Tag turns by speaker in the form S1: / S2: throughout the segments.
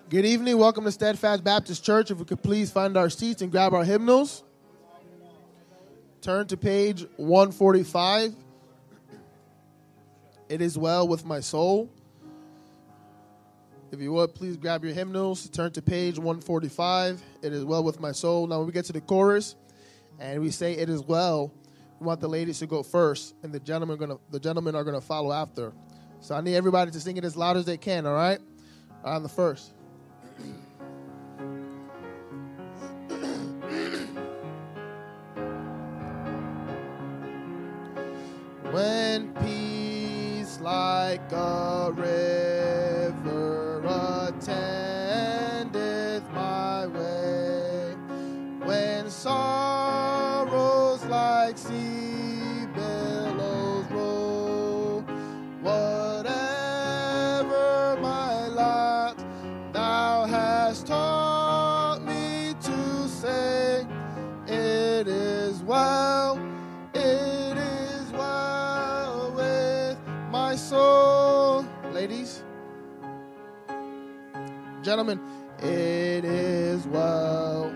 S1: Good evening. Welcome to Steadfast Baptist Church. If we could please find our seats and grab our hymnals. Turn to page 145. It is well with my soul. If you would, please grab your hymnals. Turn to page 145. It is well with my soul. Now, when we get to the chorus and we say it is well, we want the ladies to go first, and the gentlemen are going to follow after. So I need everybody to sing it as loud as they can, all right? On the first. When peace like a river attendeth my way, when sorrows like sea billows roll, whatever my lot, thou hast taught me to say, it is well, it is well with my soul. Ladies, gentlemen, it is well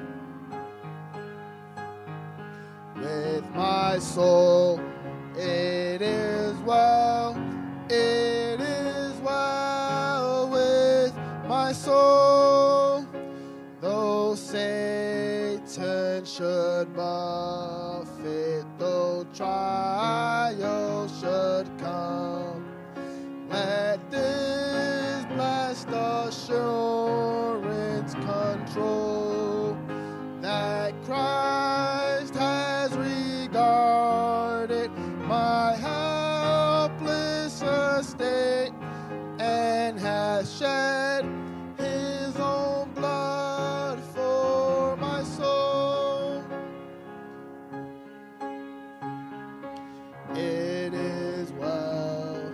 S1: with my soul. It is well, it is well with my soul. Though Satan should buffet, though trials should come, let this blessed assurance control that Christ has regarded my helpless estate and has shed his own blood for my soul. It is well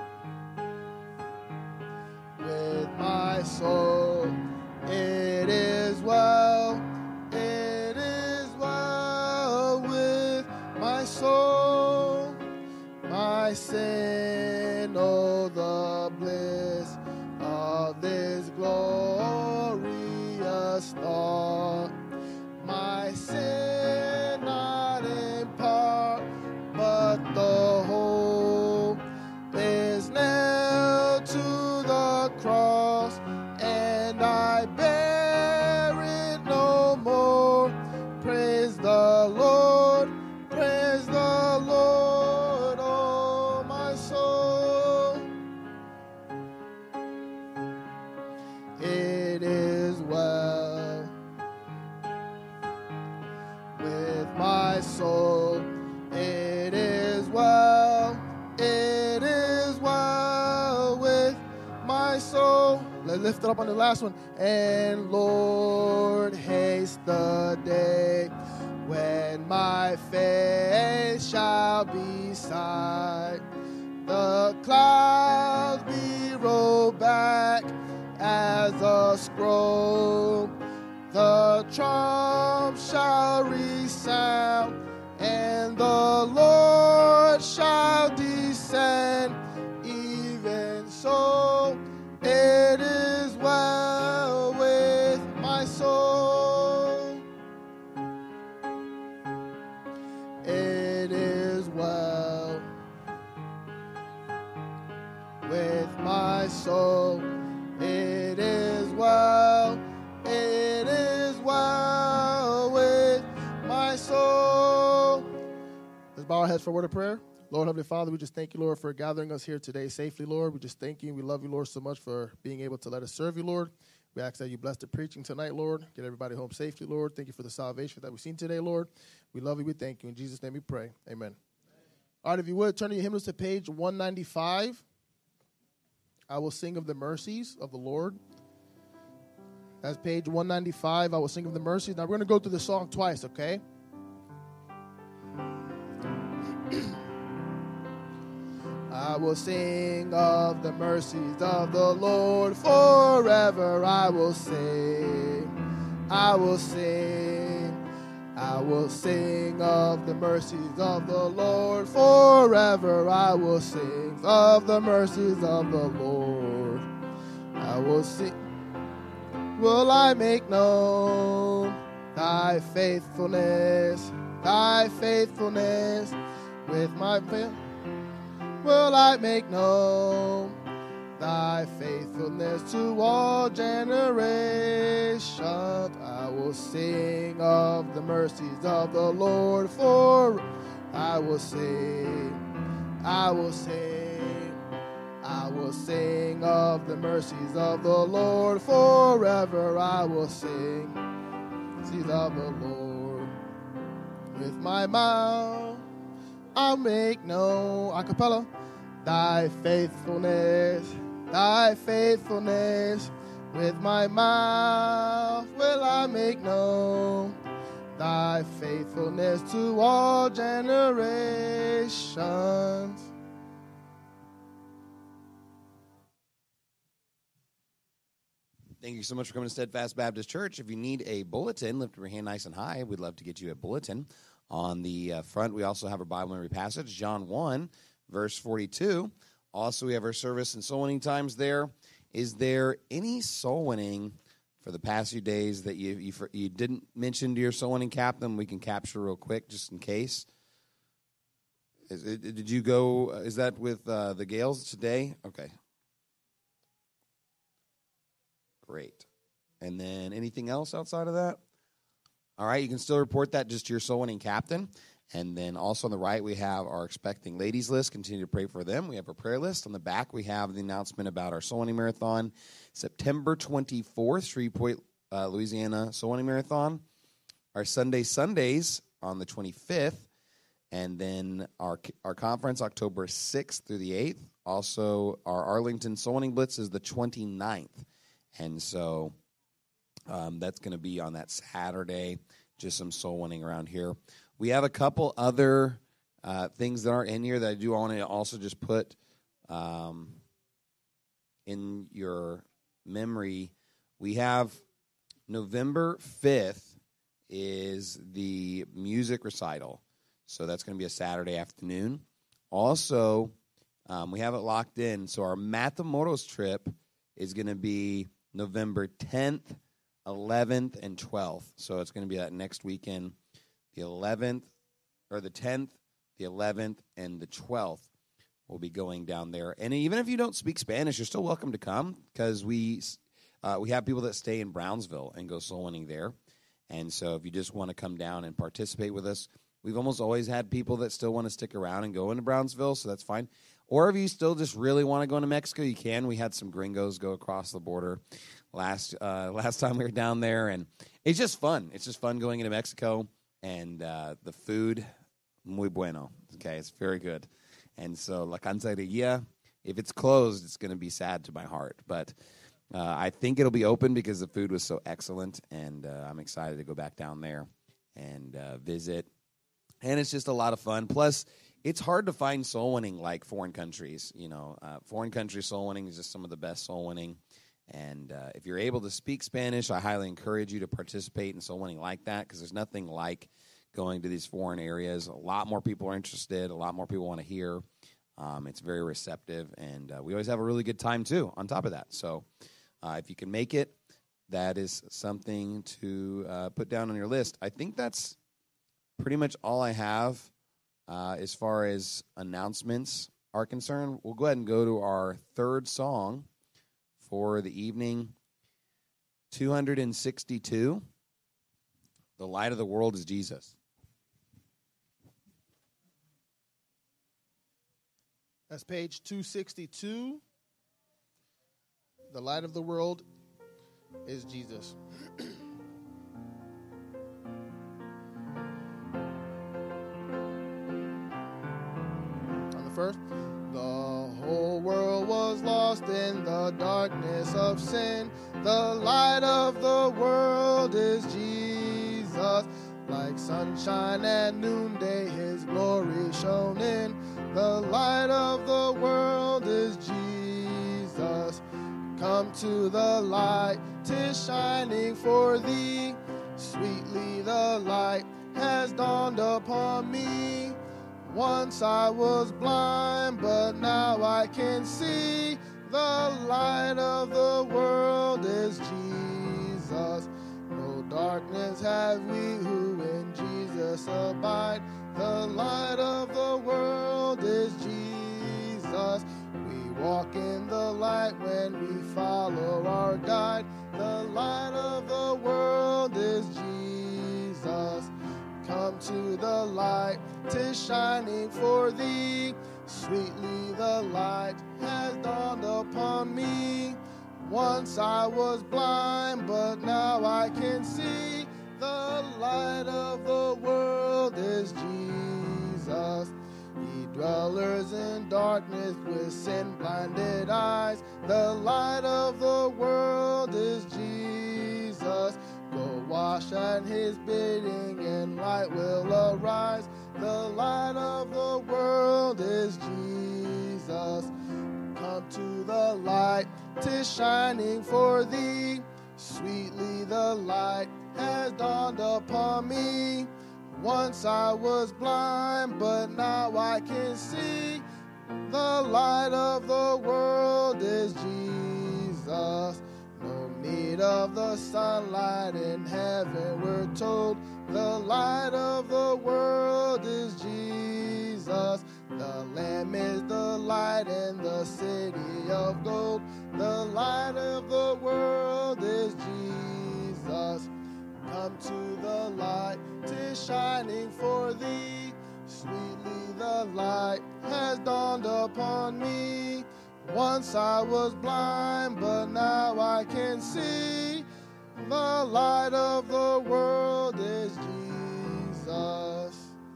S1: with my soul. It is well. It is well with my soul. My sin, oh, the bliss of this glorious thought. My sin, not in part, but the whole, is nailed to the cross, and I bear it no more. Praise the Lord, oh my soul. It is well with my soul. It is well, it is well with my soul. Let's lift it up on the last one. And Lord, haste the day when my face shall be sight, the clouds be rolled back as a scroll, the trump shall resound, and the Lord shall descend. Even so, it is well with my soul. It is well with my soul. It is well. It is well with my soul. Let's bow our heads for a word of prayer. Lord, Heavenly Father, we just thank you, Lord, for gathering us here today safely, Lord. We just thank you and we love you, Lord, so much for being able to let us serve you, Lord. We ask that you bless the preaching tonight, Lord. Get everybody home safely, Lord. Thank you for the salvation that we've seen today, Lord. We love you. We thank you. In Jesus' name we pray. Amen. All right, if you would, turn your hymnals to page 195. I will sing of the mercies of the Lord. That's page 195. I will sing of the mercies. Now, we're going to go through the song twice, okay? I will sing of the mercies of the Lord forever. I will sing. I will sing. I will sing of the mercies of the Lord forever. I will sing of the mercies of the Lord. I will sing. will I make known thy faithfulness, thy faithfulness. With my will I make known thy faithfulness to all generations. I will sing of the mercies of the Lord, for I will sing, I will sing, I will sing of the mercies of the Lord forever. I will sing of the Lord. With my mouth I'll make known, a cappella, thy faithfulness, thy faithfulness. With my mouth will I make known thy faithfulness to all generations.
S2: Thank you so much for coming to Steadfast Baptist Church. If you need a bulletin, lift your hand nice and high. We'd love to get you a bulletin. On the front, we also have our Bible memory passage, John 1, verse 42. Also, we have our service and soul winning times there. Is there any soul winning for the past few days that you didn't mention to your soul winning captain? We can capture real quick just in case. Did you go, is that with the Gales today? Okay. Great. And then anything else outside of that? All right, you can still report that just to your soul winning captain. And then also on the right, we have our expecting ladies list. Continue to pray for them. We have a prayer list. On the back, we have the announcement about our soul winning marathon, September 24th, Shreveport, Louisiana soul winning marathon. Our Sundays on the 25th. And then our conference, October 6th through the 8th. Also, our Arlington soul winning blitz is the 29th. And so that's going to be on that Saturday, just some soul winning around here. We have a couple other things that aren't in here that I do want to also just put in your memory. We have November 5th is the music recital. So that's going to be a Saturday afternoon. Also, we have it locked in. So our Matamoros trip is going to be November 10th, 11th, and 12th. So it's going to be that next weekend, the 11th, or the 10th, the 11th, and the 12th. We'll be going down there. And even if you don't speak Spanish, you're still welcome to come because we have people that stay in Brownsville and go soul winning there. And so if you just want to come down and participate with us, we've almost always had people that still want to stick around and go into Brownsville, so that's fine. Or if you still just really want to go into Mexico, you can. We had some gringos go across the border last time we were down there, and it's just fun. It's just fun going into Mexico, and the food, muy bueno. Okay, it's very good. And so La Canceria, if it's closed, it's going to be sad to my heart. But I think it'll be open because the food was so excellent, and I'm excited to go back down there and visit. And it's just a lot of fun. Plus, it's hard to find soul winning like foreign countries. You know, foreign country soul winning is just some of the best soul winning. And if you're able to speak Spanish, I highly encourage you to participate in soul winning like that because there's nothing like going to these foreign areas. A lot more people are interested. A lot more people want to hear. It's very receptive. And we always have a really good time, too, on top of that. So if you can make it, that is something to put down on your list. I think that's pretty much all I have as far as announcements are concerned. We'll go ahead and go to our third song for the evening, 262. The light of the world is Jesus.
S1: That's page 262. The light of the world is Jesus. First, the whole world was lost in the darkness of sin. The light of the world is Jesus. Like sunshine at noonday, his glory shone in. The light of the world is Jesus. Come to the light, 'tis shining for thee. Sweetly the light has dawned upon me. Once I was blind, but now I can see. The light of the world is Jesus. Jesus. No darkness have we who in Jesus abide. The light of the world is Jesus. We walk in the light when we follow our guide. The light of the world is Jesus. Come to the light, 'tis shining for thee. Sweetly the light has dawned upon me. Once I was blind, but now I can see. The light of the world is Jesus. Ye dwellers in darkness with sin-blinded eyes, the light of the world is Jesus. Go wash at his bidding and light will arise. The light of the world is Jesus. Come to the light, 'tis shining for thee. Sweetly the light has dawned upon me. Once I was blind, but now I can see. The light of the world is Jesus. No need of the sunlight in heaven, we're told. The light of the world is Jesus. The Lamb is the light in the city of gold. The light of the world is Jesus. Come to the light, 'tis shining for thee. Sweetly the light has dawned upon me. Once I was blind, but now I can see. The light of the world is Jesus.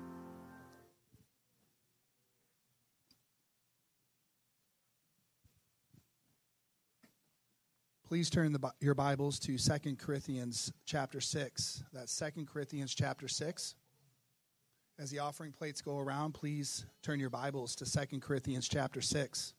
S3: Please turn your Bibles to 2 Corinthians chapter 6. That's 2 Corinthians chapter 6. As the offering plates go around, please turn your Bibles to 2 Corinthians chapter 6.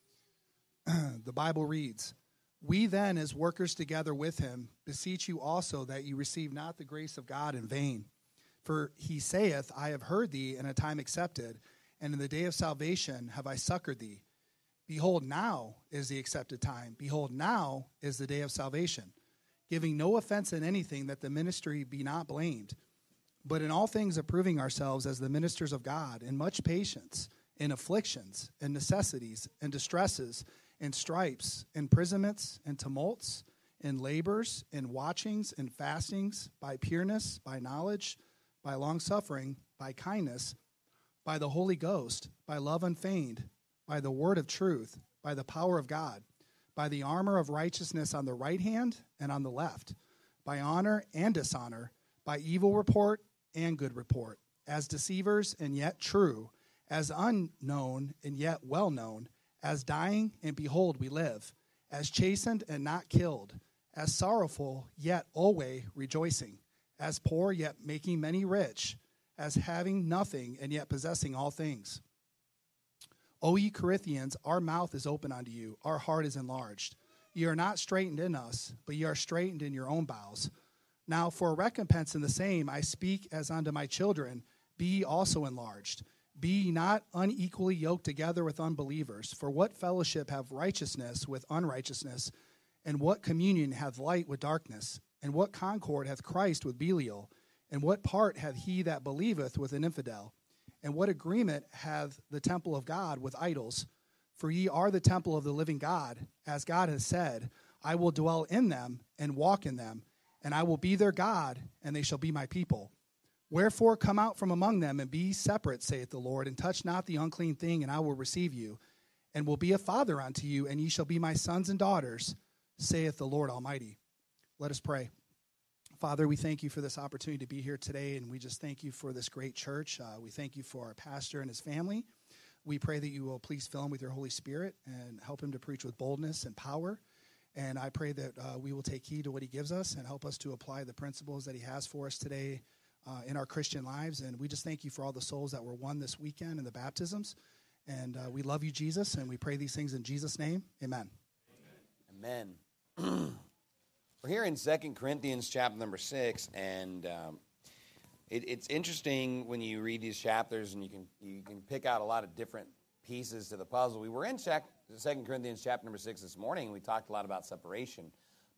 S3: The Bible reads, "We then, as workers together with him, beseech you also that you receive not the grace of God in vain. For he saith, I have heard thee in a time accepted, and in the day of salvation have I succored thee. Behold, now is the accepted time. Behold, now is the day of salvation. Giving no offense in anything, that the ministry be not blamed. But in all things approving ourselves as the ministers of God, in much patience, in afflictions, in necessities, in distresses, in stripes, imprisonments, in tumults, in labors, in watchings, in fastings, by pureness, by knowledge, by longsuffering, by kindness, by the Holy Ghost, by love unfeigned, by the word of truth, by the power of God, by the armor of righteousness on the right hand and on the left, by honor and dishonor, by evil report and good report, as deceivers and yet true, as unknown and yet well known, as dying and behold we live, as chastened and not killed, as sorrowful yet always rejoicing, as poor yet making many rich, as having nothing and yet possessing all things. O ye Corinthians, our mouth is open unto you, our heart is enlarged. Ye are not straitened in us, but ye are straitened in your own bowels. Now for a recompense in the same I speak as unto my children, be ye also enlarged. Be ye not unequally yoked together with unbelievers. For what fellowship have righteousness with unrighteousness? And what communion hath light with darkness? And what concord hath Christ with Belial? And what part hath he that believeth with an infidel? And what agreement hath the temple of God with idols? For ye are the temple of the living God, as God has said, I will dwell in them and walk in them, and I will be their God, and they shall be my people. Wherefore come out from among them, and be separate, saith the Lord, and touch not the unclean thing, and I will receive you, and will be a father unto you, and ye shall be my sons and daughters, saith the Lord Almighty." Let us pray. Father, we thank you for this opportunity to be here today, and we just thank you for this great church. We thank you for our pastor and his family. We pray that you will please fill him with your Holy Spirit and help him to preach with boldness and power. And I pray that we will take heed to what he gives us and help us to apply the principles that he has for us today in our Christian lives. And we just thank you for all the souls that were won this weekend in the baptisms. And we love you, Jesus, and we pray these things in Jesus' name. Amen.
S2: Amen. We're here in 2 Corinthians chapter number 6, and it's interesting when you read these chapters, and you can pick out a lot of different pieces to the puzzle. We were in 2 Corinthians chapter number 6 this morning, and we talked a lot about separation.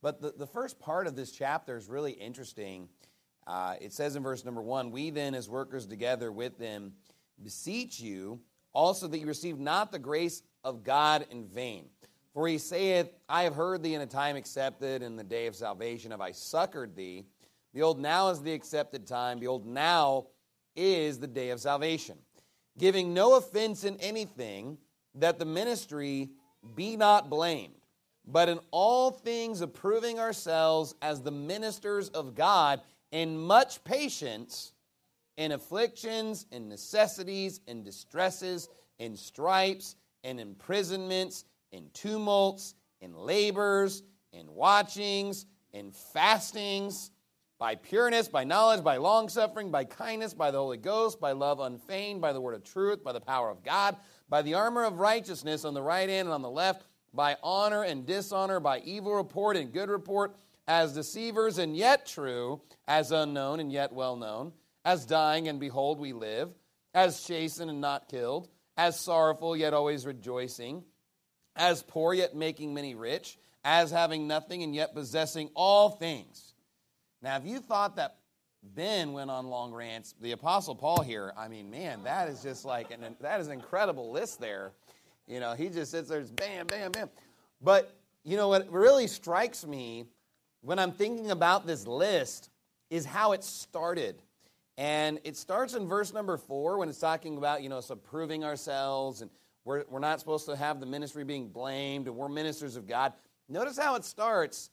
S2: But the first part of this chapter is really interesting. It says in verse number 1, "We then, as workers together with them, beseech you also that you receive not the grace of God in vain. For he saith, I have heard thee in a time accepted, in the day of salvation have I succored thee. Behold, now is the accepted time. Behold, now is the day of salvation. Giving no offense in anything, that the ministry be not blamed, but in all things approving ourselves as the ministers of God, in much patience, in afflictions, in necessities, in distresses, in stripes, in imprisonments, in tumults, in labors, in watchings, in fastings, by pureness, by knowledge, by longsuffering, by kindness, by the Holy Ghost, by love unfeigned, by the word of truth, by the power of God, by the armor of righteousness on the right hand and on the left, by honor and dishonor, by evil report and good report, as deceivers and yet true, as unknown and yet well known, as dying and behold we live, as chastened and not killed, as sorrowful yet always rejoicing, as poor yet making many rich, as having nothing and yet possessing all things." Now, if you thought that Ben went on long rants, the Apostle Paul here, I mean, man, that is just like, that is an incredible list there. You know, he just sits there, just bam, bam, bam. But, you know, what really strikes me when I'm thinking about this list is how it started. And it starts in verse number 4 when it's talking about, you know, us approving ourselves, and we're not supposed to have the ministry being blamed, and we're ministers of God. Notice how it starts,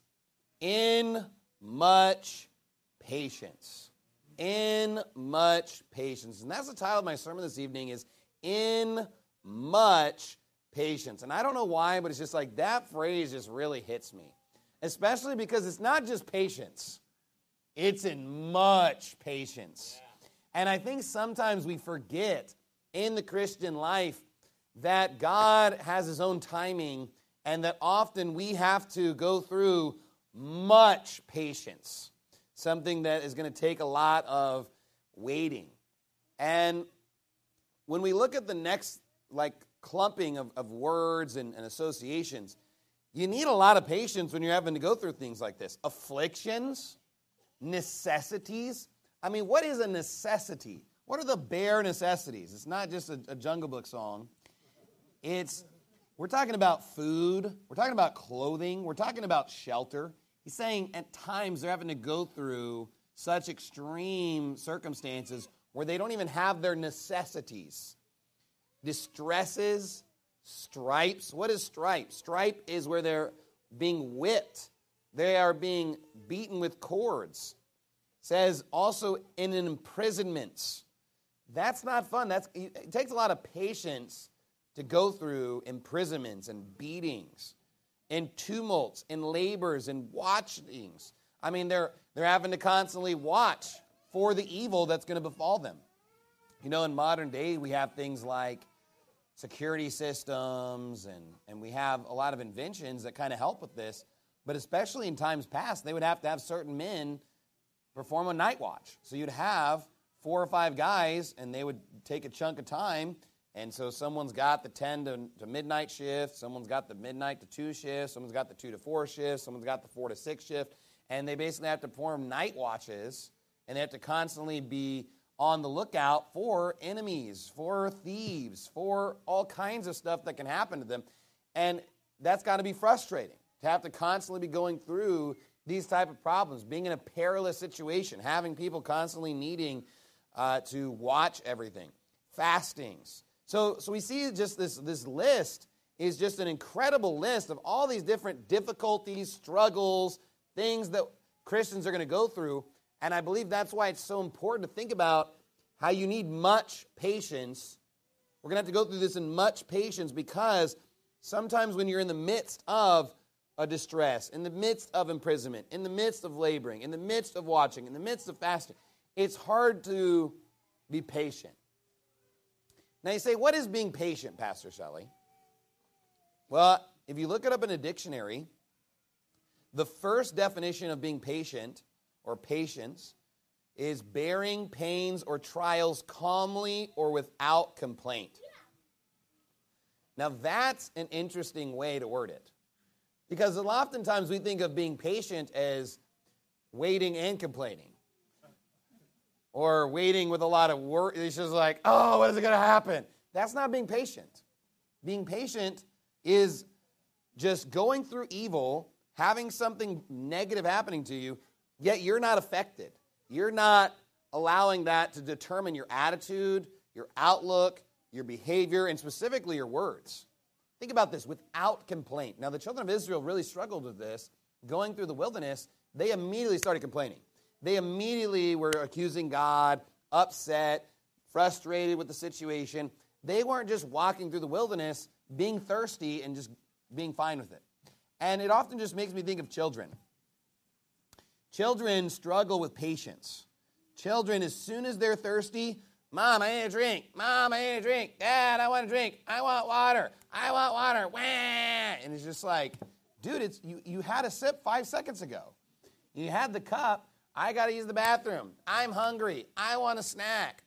S2: in much patience. In much patience. And that's the title of my sermon this evening, is in much patience. And I don't know why, but it's just like that phrase just really hits me. Especially because it's not just patience. It's in much patience. And I think sometimes we forget in the Christian life that God has his own timing, and that often we have to go through much patience, something that is going to take a lot of waiting. And when we look at the next clumping of words and associations, you need a lot of patience when you're having to go through things like this. Afflictions, necessities. I mean, what is a necessity? What are the bare necessities? It's not just a Jungle Book song. We're talking about food. We're talking about clothing. We're talking about shelter. He's saying at times they're having to go through such extreme circumstances where they don't even have their necessities. Distresses, stripes. What is stripe? Stripe is where they're being whipped. They are being beaten with cords. It says also in imprisonments. That's not fun. It takes a lot of patience to go through imprisonments and beatings, and tumults, and labors, and watchings. I mean, they're having to constantly watch for the evil that's going to befall them. You know, in modern day, we have things like security systems, and we have a lot of inventions that kind of help with this. But especially in times past, they would have to have certain men perform a night watch. So you'd have 4 or 5 guys, and they would take a chunk of time. And so someone's got the 10 to midnight shift, someone's got the midnight to 2 shift, someone's got the 2 to 4 shift, someone's got the 4 to 6 shift, and they basically have to perform night watches, and they have to constantly be on the lookout for enemies, for thieves, for all kinds of stuff that can happen to them. And that's got to be frustrating, to have to constantly be going through these type of problems, being in a perilous situation, having people constantly needing to watch everything, fastings. So we see just this list is just an incredible list of all these different difficulties, struggles, things that Christians are going to go through. And I believe that's why it's so important to think about how you need much patience. We're going to have to go through this in much patience, because sometimes when you're in the midst of a distress, in the midst of imprisonment, in the midst of laboring, in the midst of watching, in the midst of fasting, it's hard to be patient. Now you say, what is being patient, Pastor Shelley? Well, if you look it up in a dictionary, the first definition of being patient or patience is bearing pains or trials calmly or without complaint. Now that's an interesting way to word it. Because oftentimes we think of being patient as waiting and complaining. Or waiting with a lot of work. It's just like, oh, what is it going to happen? That's not being patient. Being patient is just going through evil, having something negative happening to you, yet you're not affected. You're not allowing that to determine your attitude, your outlook, your behavior, and specifically your words. Think about this, without complaint. Now, the children of Israel really struggled with this. Going through the wilderness, they immediately started complaining. They immediately were accusing God, upset, frustrated with the situation. They weren't just walking through the wilderness, being thirsty and just being fine with it. And it often just makes me think of children. Children struggle with patience. Children, as soon as they're thirsty, Mom, I need a drink. Mom, I need a drink. Dad, I want a drink. I want water. I want water. Wah! And it's just like, dude, you had a sip 5 seconds ago. You had the cup. I got to use the bathroom. I'm hungry. I want a snack.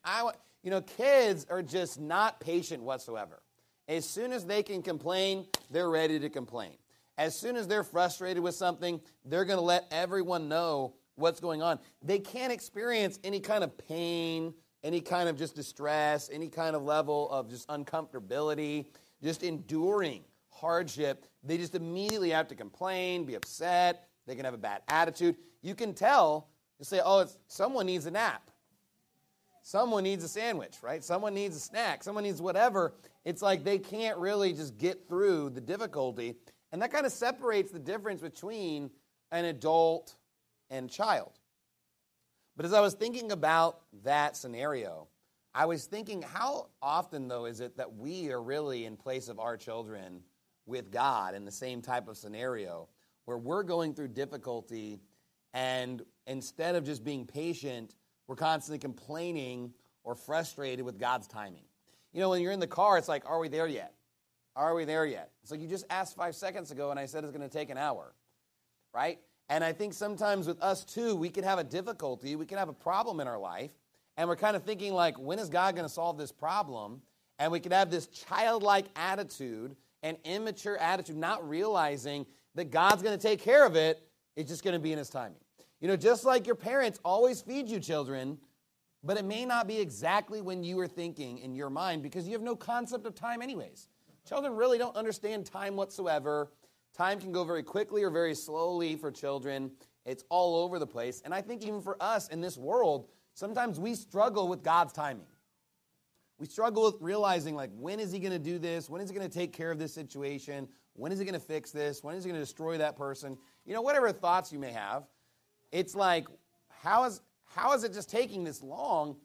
S2: Kids are just not patient whatsoever. As soon as they can complain, they're ready to complain. As soon as they're frustrated with something, they're going to let everyone know what's going on. They can't experience any kind of pain, any kind of just distress, any kind of level of just uncomfortability, just enduring hardship. They just immediately have to complain, be upset. They can have a bad attitude. You can tell, you say, someone needs a nap. Someone needs a sandwich, right? Someone needs a snack. Someone needs whatever. It's like they can't really just get through the difficulty. And that kind of separates the difference between an adult and child. But as I was thinking about that scenario, I was thinking, how often, though, is it that we are really in place of our children with God in the same type of scenario where we're going through difficulty, and instead of just being patient, we're constantly complaining or frustrated with God's timing. When you're in the car, it's like, are we there yet? Are we there yet? It's like, you just asked 5 seconds ago, and I said it's going to take an hour, right? And I think sometimes with us, too, we can have a difficulty, we can have a problem in our life, and we're kind of thinking like, when is God going to solve this problem? And we can have this childlike attitude and immature attitude, not realizing that God's going to take care of it. It's just going to be in His timing. Just like your parents always feed you children, but it may not be exactly when you were thinking in your mind because you have no concept of time anyways. Children really don't understand time whatsoever. Time can go very quickly or very slowly for children. It's all over the place. And I think even for us in this world, sometimes we struggle with God's timing. We struggle with realizing, like, when is He going to do this? When is He going to take care of this situation? When is He going to fix this? When is He going to destroy that person? Whatever thoughts you may have, it's like, how is it just taking this long?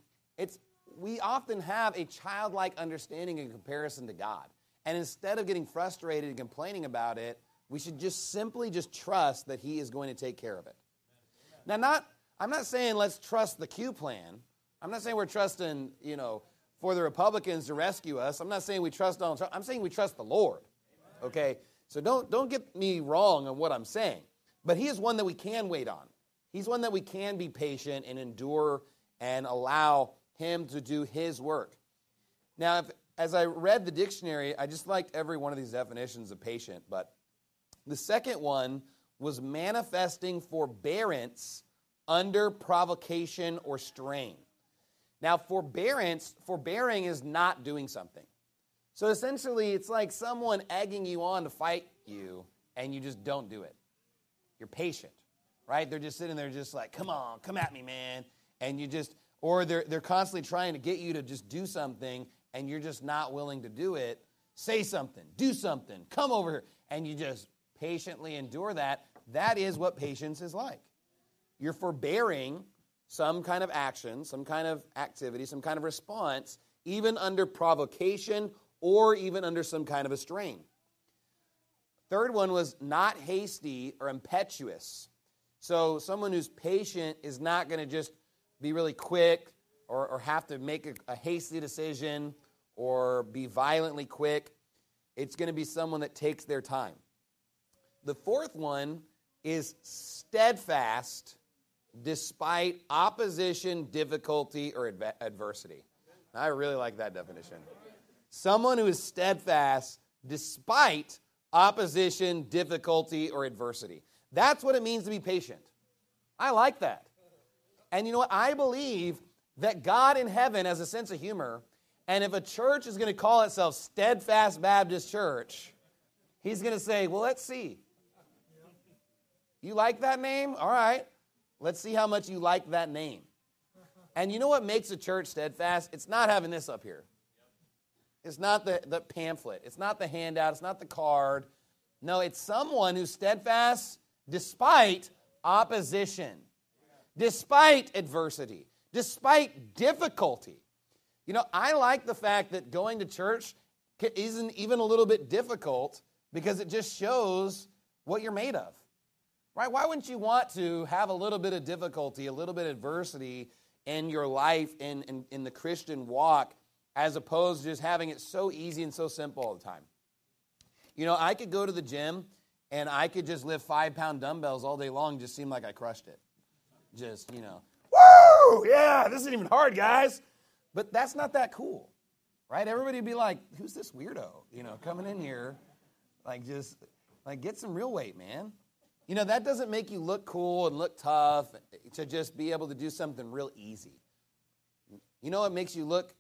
S2: We often have a childlike understanding in comparison to God. And instead of getting frustrated and complaining about it, we should just simply trust that He is going to take care of it. Now, I'm not saying let's trust the Q plan. I'm not saying we're trusting, for the Republicans to rescue us. I'm not saying we trust Donald Trump. I'm saying we trust the Lord. Okay? So don't get me wrong on what I'm saying. But He is one that we can wait on. He's one that we can be patient and endure and allow Him to do His work. Now, as I read the dictionary, I just liked every one of these definitions of patient, but the second one was manifesting forbearance under provocation or strain. Now, forbearing is not doing something. So essentially, it's like someone egging you on to fight you, and you just don't do it. You're patient, right? They're just sitting there just like, come on, come at me, man. And or they're constantly trying to get you to just do something, and you're just not willing to do it. Say something, do something, come over here. And you just patiently endure that. That is what patience is like. You're forbearing some kind of action, some kind of activity, some kind of response, even under provocation or even under some kind of a strain. Third one was not hasty or impetuous. So someone who's patient is not going to just be really quick or have to make a hasty decision or be violently quick. It's going to be someone that takes their time. The fourth one is steadfast despite opposition, difficulty, or adversity. I really like that definition. Someone who is steadfast despite opposition, difficulty, or adversity. That's what it means to be patient. I like that. And you know what? I believe that God in heaven has a sense of humor, and if a church is going to call itself Steadfast Baptist Church, he's going to say, well, let's see. You like that name? All right. Let's see how much you like that name. And you know what makes a church steadfast? It's not having this up here. It's not the pamphlet. It's not the handout. It's not the card. No, it's someone who's steadfast despite opposition, despite adversity, despite difficulty. You know, I like the fact that going to church isn't even a little bit difficult because it just shows what you're made of. Right? Why wouldn't you want to have a little bit of difficulty, a little bit of adversity in your life, in the Christian walk, as opposed to just having it so easy and so simple all the time? You know, I could go to the gym and I could just lift 5-pound dumbbells all day long, just seem like I crushed it. Just, you know, woo! Yeah, this isn't even hard, guys. But that's not that cool, right? Everybody would be like, who's this weirdo, you know, coming in here, get some real weight, man. You know, that doesn't make you look cool and look tough to just be able to do something real easy. You know what makes you look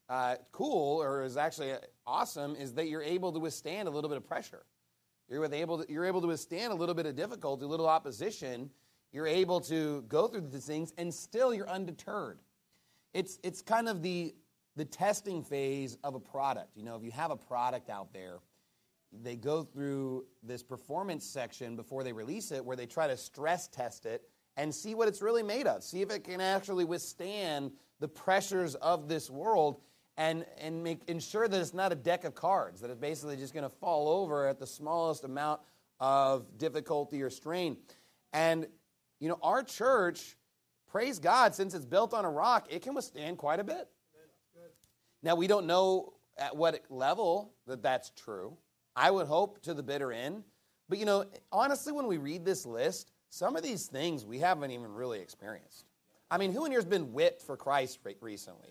S2: cool, or is actually awesome, is that you're able to withstand a little bit of pressure. You're able to withstand a little bit of difficulty, a little opposition. You're able to go through these things, and still you're undeterred. It's kind of the testing phase of a product. You know, if you have a product out there, they go through this performance section before they release it, where they try to stress test it and see what it's really made of. See if it can actually withstand the pressures of this world, and ensure that it's not a deck of cards, that it's basically just going to fall over at the smallest amount of difficulty or strain. And, you know, our church, praise God, since it's built on a rock, it can withstand quite a bit. Now, we don't know at what level that's true. I would hope to the bitter end. But, you know, honestly, when we read this list, some of these things we haven't even really experienced. I mean, who in here has been whipped for Christ recently?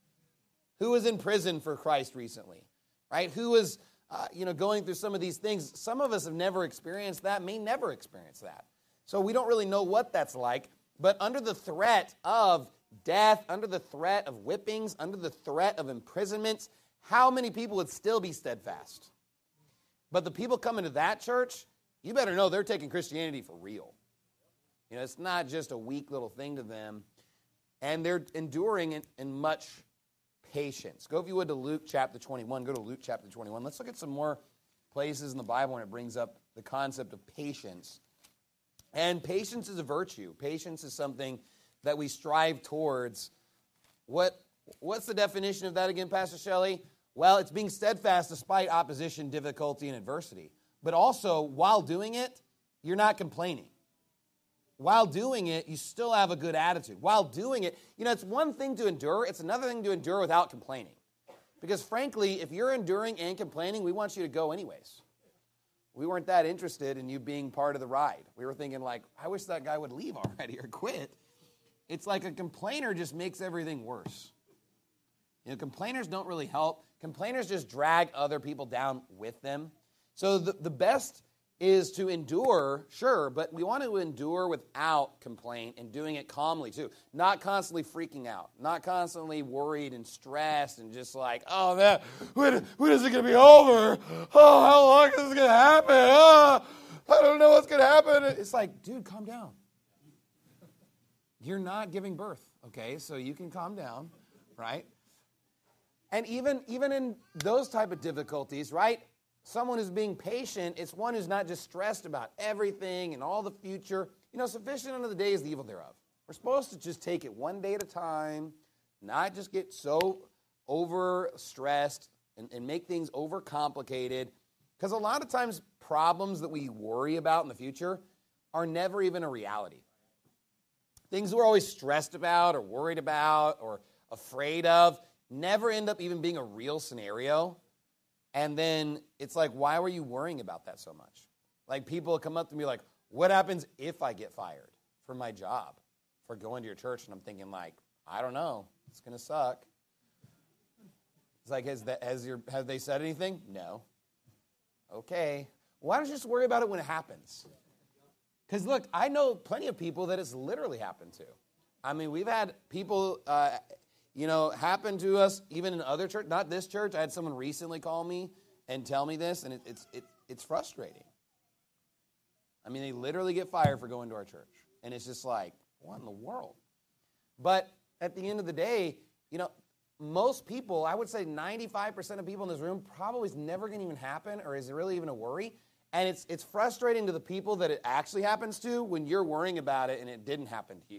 S2: Who was in prison for Christ recently? Right? Who was, going through some of these things? Some of us have never experienced that, may never experience that. So we don't really know what that's like. But under the threat of death, under the threat of whippings, under the threat of imprisonments, how many people would still be steadfast? But the people coming to that church, you better know they're taking Christianity for real. You know, it's not just a weak little thing to them. And they're enduring in much patience. Go, if you would, to Luke chapter 21. Go to Luke chapter 21. Let's look at some more places in the Bible when it brings up the concept of patience. And patience is a virtue. Patience is something that we strive towards. What's the definition of that again, Pastor Shelley? Well, it's being steadfast despite opposition, difficulty, and adversity. But also, while doing it, you're not complaining. While doing it, you still have a good attitude. While doing it, you know, it's one thing to endure. It's another thing to endure without complaining. Because frankly, if you're enduring and complaining, we want you to go anyways. We weren't that interested in you being part of the ride. We were thinking like, I wish that guy would leave already or quit. It's like a complainer just makes everything worse. You know, complainers don't really help. Complainers just drag other people down with them. So the best is to endure, sure, but we want to endure without complaint and doing it calmly too. Not constantly freaking out, not constantly worried and stressed and just like, oh man, when is it going to be over? Oh, how long is this going to happen? Oh, I don't know what's going to happen. It's like, dude, calm down. You're not giving birth, okay? So you can calm down, right? And even in those type of difficulties, right? Someone who's being patient, it's one who's not just stressed about everything and all the future. You know, sufficient unto the day is the evil thereof. We're supposed to just take it one day at a time, not just get so overstressed and make things overcomplicated. Because a lot of times problems that we worry about in the future are never even a reality. Things we're always stressed about or worried about or afraid of never end up even being a real scenario. And then it's like, why were you worrying about that so much? Like, people come up to me like, what happens if I get fired from my job for going to your church? And I'm thinking like, I don't know. It's going to suck. It's like, have they said anything? No. Okay. Why don't you just worry about it when it happens? Because, look, I know plenty of people that it's literally happened to. I mean, we've had people, happen to us even in other church. Not this church. I had someone recently call me and tell me this, and it's frustrating. I mean, they literally get fired for going to our church. And it's just like, what in the world? But at the end of the day, most people, I would say 95% of people in this room probably is never going to even happen, or is it really even a worry? And it's frustrating to the people that it actually happens to when you're worrying about it and it didn't happen to you.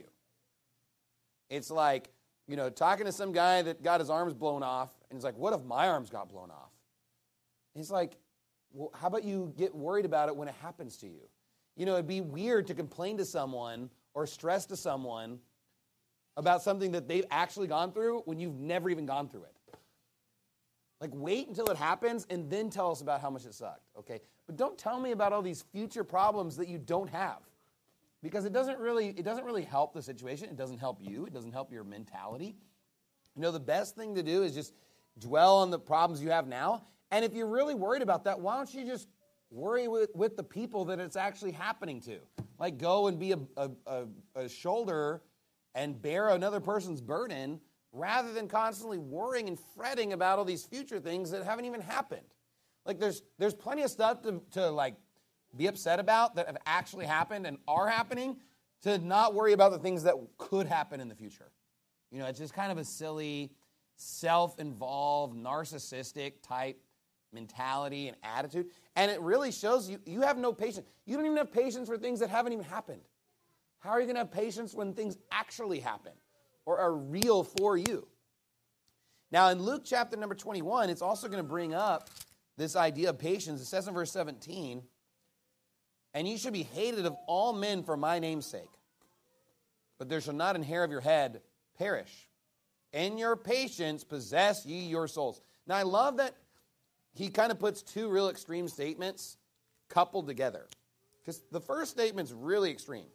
S2: It's like, talking to some guy that got his arms blown off, and he's like, what if my arms got blown off? And he's like, well, how about you get worried about it when it happens to you? It'd be weird to complain to someone or stress to someone about something that they've actually gone through when you've never even gone through it. Like, wait until it happens and then tell us about how much it sucked, okay? But don't tell me about all these future problems that you don't have, because it doesn't really help the situation. It doesn't help you. It doesn't help your mentality. The best thing to do is just dwell on the problems you have now. And if you're really worried about that, why don't you just worry with the people that it's actually happening to? Like, go and be a shoulder and bear another person's burden, rather than constantly worrying and fretting about all these future things that haven't even happened. Like, there's plenty of stuff to like be upset about that have actually happened and are happening, to not worry about the things that could happen in the future. It's just kind of a silly, self-involved, narcissistic type mentality and attitude. And it really shows you have no patience. You don't even have patience for things that haven't even happened. How are you going to have patience when things actually happen or are real for you? Now, in Luke chapter number 21, it's also going to bring up this idea of patience. It says in verse 17, and ye should be hated of all men for my name's sake, but there shall not an hair of your head perish. In your patience possess ye your souls. Now, I love that he kind of puts two real extreme statements coupled together, because the first statement's really extreme.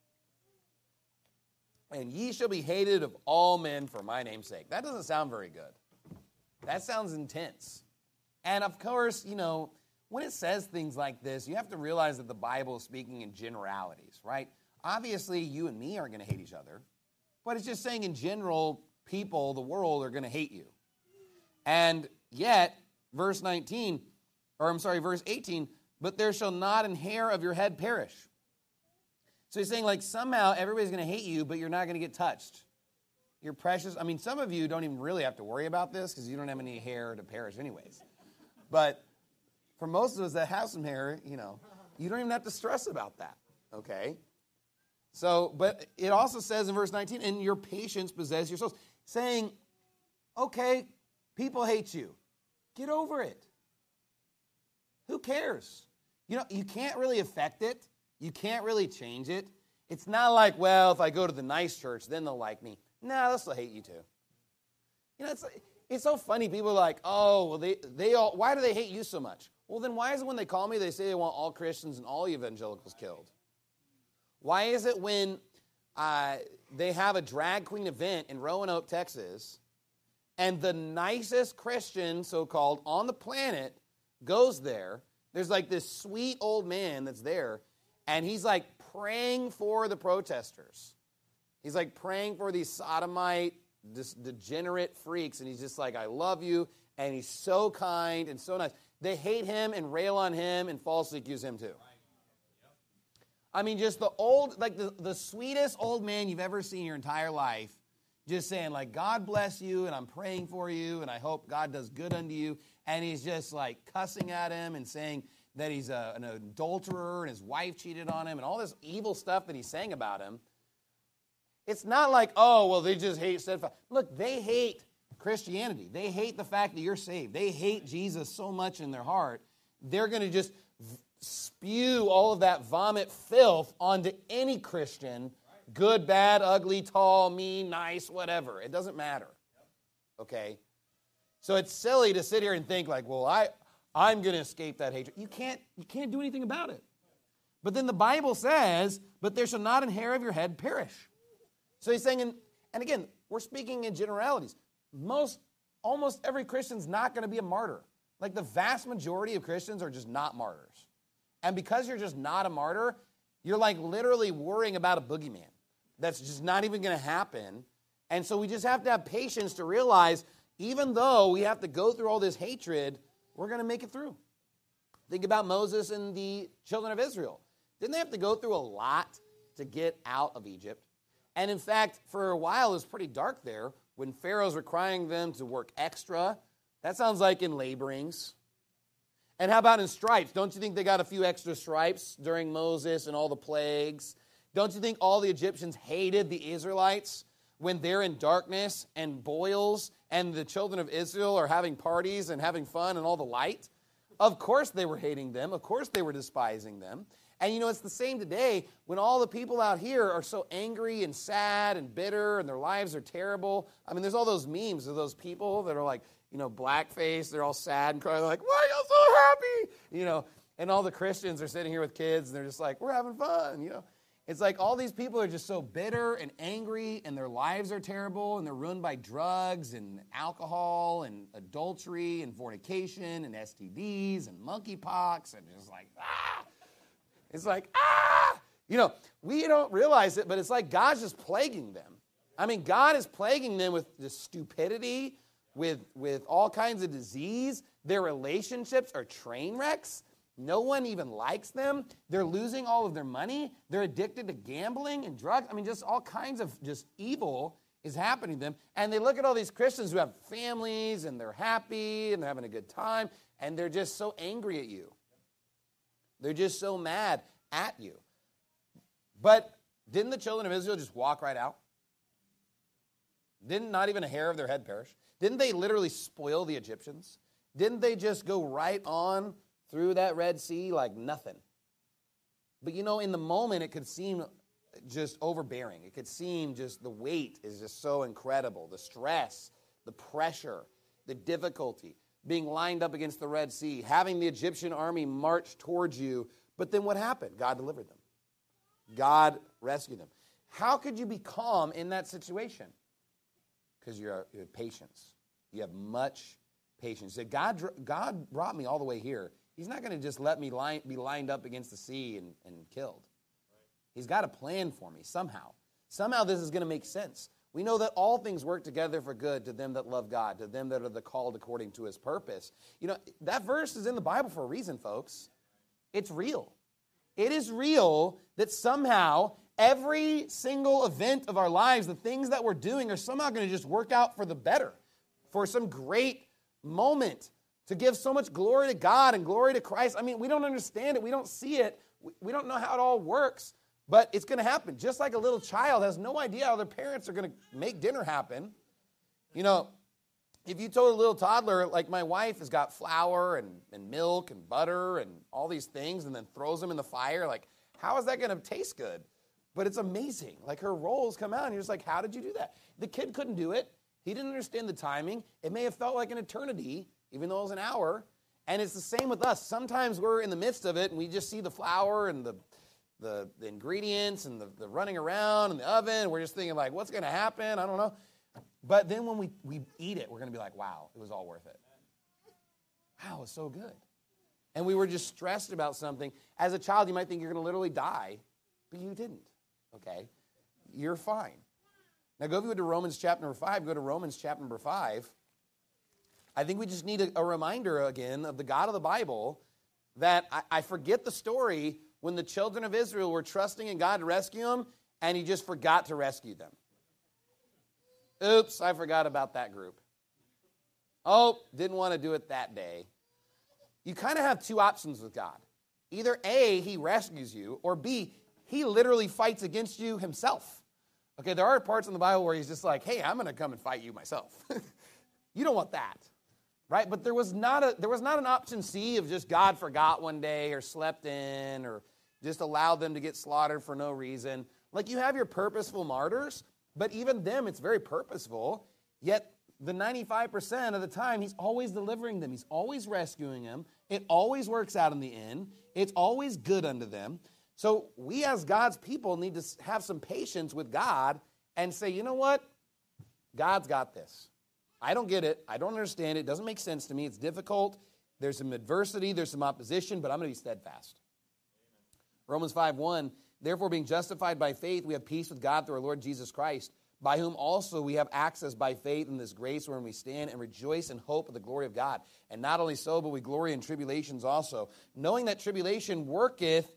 S2: And ye shall be hated of all men for my name's sake. That doesn't sound very good. That sounds intense. And of course, when it says things like this, you have to realize that the Bible is speaking in generalities, right? Obviously, you and me aren't going to hate each other. But it's just saying in general, people, the world, are going to hate you. And yet, verse 18, but there shall not an hair of your head perish. So he's saying, like, somehow everybody's going to hate you, but you're not going to get touched. You're precious. I mean, some of you don't even really have to worry about this because you don't have any hair to perish anyways. But for most of us that have some hair, you don't even have to stress about that, okay? So, but it also says in verse 19, and your patience possess your souls. Saying, okay, people hate you. Get over it. Who cares? You can't really affect it. You can't really change it. It's not like, well, if I go to the nice church, then they'll like me. No, they'll still hate you too. It's so funny. People are like, oh, well, they all, why do they hate you so much? Well, then why is it when they call me, they say they want all Christians and all evangelicals killed? Why is it when they have a drag queen event in Roanoke, Texas, and the nicest Christian, so-called, on the planet goes there, there's like this sweet old man that's there, and he's like praying for the protesters. He's like praying for these sodomite, degenerate freaks, and he's just like, I love you, and he's so kind and so nice. They hate him and rail on him and falsely accuse him too. I mean, just the sweetest old man you've ever seen in your entire life, just saying, like, God bless you, and I'm praying for you, and I hope God does good unto you. And he's just, like, cussing at him and saying that he's an adulterer and his wife cheated on him and all this evil stuff that he's saying about him. It's not like, oh, well, they just hate steadfast. Look, they hate Christianity. They hate the fact that you're saved. They hate Jesus so much in their heart, they're going to just spew all of that vomit filth onto any Christian, good, bad, ugly, tall, mean, nice, whatever. It doesn't matter. Okay? So it's silly to sit here and think like, well, I'm going to escape that hatred. You can't do anything about it. But then the Bible says, but there shall not an hair of your head perish. So he's saying, and again, we're speaking in generalities. Almost every Christian's not going to be a martyr. Like the vast majority of Christians are just not martyrs. And because you're just not a martyr, you're like literally worrying about a boogeyman. That's just not even going to happen. And so we just have to have patience to realize, even though we have to go through all this hatred, we're going to make it through. Think about Moses and the children of Israel. Didn't they have to go through a lot to get out of Egypt? And in fact, for a while, it was pretty dark there when pharaohs requiring them to work extra. That sounds like in laborings. And how about in stripes? Don't you think they got a few extra stripes during Moses and all the plagues? Don't you think all the Egyptians hated the Israelites when they're in darkness and boils and the children of Israel are having parties and having fun and all the light? Of course they were hating them. Of course they were despising them. And it's the same today when all the people out here are so angry and sad and bitter and their lives are terrible. I mean, there's all those memes of those people that are like, blackface, they're all sad and crying like, why are y'all so happy? And all the Christians are sitting here with kids and they're just like, we're having fun, It's like all these people are just so bitter and angry and their lives are terrible and they're ruined by drugs and alcohol and adultery and fornication and STDs and monkeypox and just like, It's like, we don't realize it, but it's like God's just plaguing them. I mean, God is plaguing them with the stupidity, with all kinds of disease. Their relationships are train wrecks. No one even likes them. They're losing all of their money. They're addicted to gambling and drugs. I mean, just all kinds of just evil is happening to them. And they look at all these Christians who have families and they're happy and they're having a good time, and they're just so angry at you. They're just so mad at you. But didn't the children of Israel just walk right out? Didn't not even a hair of their head perish? Didn't they literally spoil the Egyptians? Didn't they just go right on through that Red Sea like nothing? But in the moment, it could seem just overbearing. It could seem just the weight is just so incredible. The stress, the pressure, the difficulty, being lined up against the Red Sea, having the Egyptian army march towards you. But then what happened? God delivered them. God rescued them. How could you be calm in that situation? Because you have patience. You have much patience. So God brought me all the way here. He's not going to just let me be lined up against the sea and killed. He's got a plan for me somehow. Somehow this is going to make sense. We know that all things work together for good to them that love God, to them that are the called according to his purpose. That verse is in the Bible for a reason, folks. It's real. It is real that somehow every single event of our lives, the things that we're doing are somehow going to just work out for the better, for some great moment, to give so much glory to God and glory to Christ. I mean, we don't understand it. We don't see it. We don't know how it all works. But it's going to happen. Just like a little child has no idea how their parents are going to make dinner happen. If you told a little toddler, like my wife has got flour and milk and butter and all these things and then throws them in the fire, like, how is that going to taste good? But it's amazing. Like, her rolls come out and you're just like, how did you do that? The kid couldn't do it. He didn't understand the timing. It may have felt like an eternity, even though it was an hour. And it's the same with us. Sometimes we're in the midst of it and we just see the flour and the ingredients and the running around in the oven. We're just thinking like, what's going to happen? I don't know. But then when we eat it, we're going to be like, wow, it was all worth it. Wow, it was so good. And we were just stressed about something. As a child, you might think you're going to literally die, but you didn't, okay? You're fine. Now go to Romans chapter number 5. Go to Romans chapter number 5. I think we just need a reminder again of the God of the Bible that I forget the story when the children of Israel were trusting in God to rescue them, and he just forgot to rescue them. Oops, I forgot about that group. Oh, didn't want to do it that day. You kind of have two options with God. Either A, he rescues you, or B, he literally fights against you himself. Okay, there are parts in the Bible where he's just like, hey, I'm going to come and fight you myself. You don't want that, right? But there was not an option C of just God forgot one day or slept in or just allowed them to get slaughtered for no reason. Like, you have your purposeful martyrs, but even them, it's very purposeful. Yet the 95% of the time, he's always delivering them. He's always rescuing them. It always works out in the end. It's always good unto them. So we as God's people need to have some patience with God and say, you know what? God's got this. I don't get it. I don't understand it. It doesn't make sense to me. It's difficult. There's some adversity. There's some opposition, but I'm going to be steadfast. Romans 5:1, therefore being justified by faith, we have peace with God through our Lord Jesus Christ, by whom also we have access by faith in this grace wherein we stand and rejoice in hope of the glory of God. And not only so, but we glory in tribulations also, knowing that tribulation worketh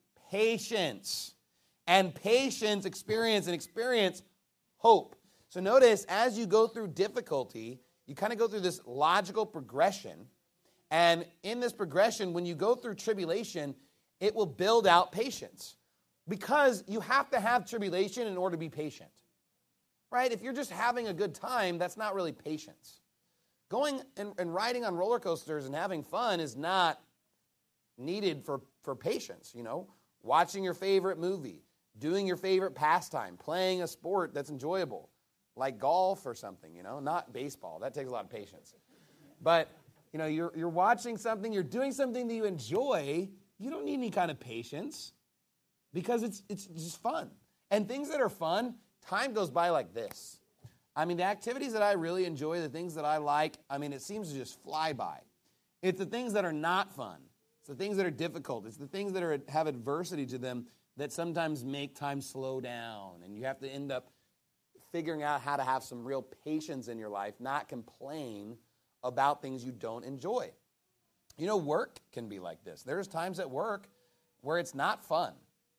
S2: patience. And patience, experience hope. So notice, as you go through difficulty, you kind of go through this logical progression. And in this progression, when you go through tribulation, it will build out patience. Because you have to have tribulation in order to be patient. Right? If you're just having a good time, that's not really patience. Going and riding on roller coasters and having fun is not needed for patience, you know. Watching your favorite movie, doing your favorite pastime, playing a sport that's enjoyable, like golf or something, you know, not baseball. That takes a lot of patience. But, you know, you're watching something, you're doing something that you enjoy, you don't need any kind of patience because it's just fun. And things that are fun, time goes by like this. I mean, the activities that I really enjoy, the things that I like, I mean, it seems to just fly by. It's the things that are not fun. It's the things that are difficult. It's the things that have adversity to them that sometimes make time slow down. And you have to end up figuring out how to have some real patience in your life, not complain about things you don't enjoy. You know, work can be like this. There's times at work where it's not fun.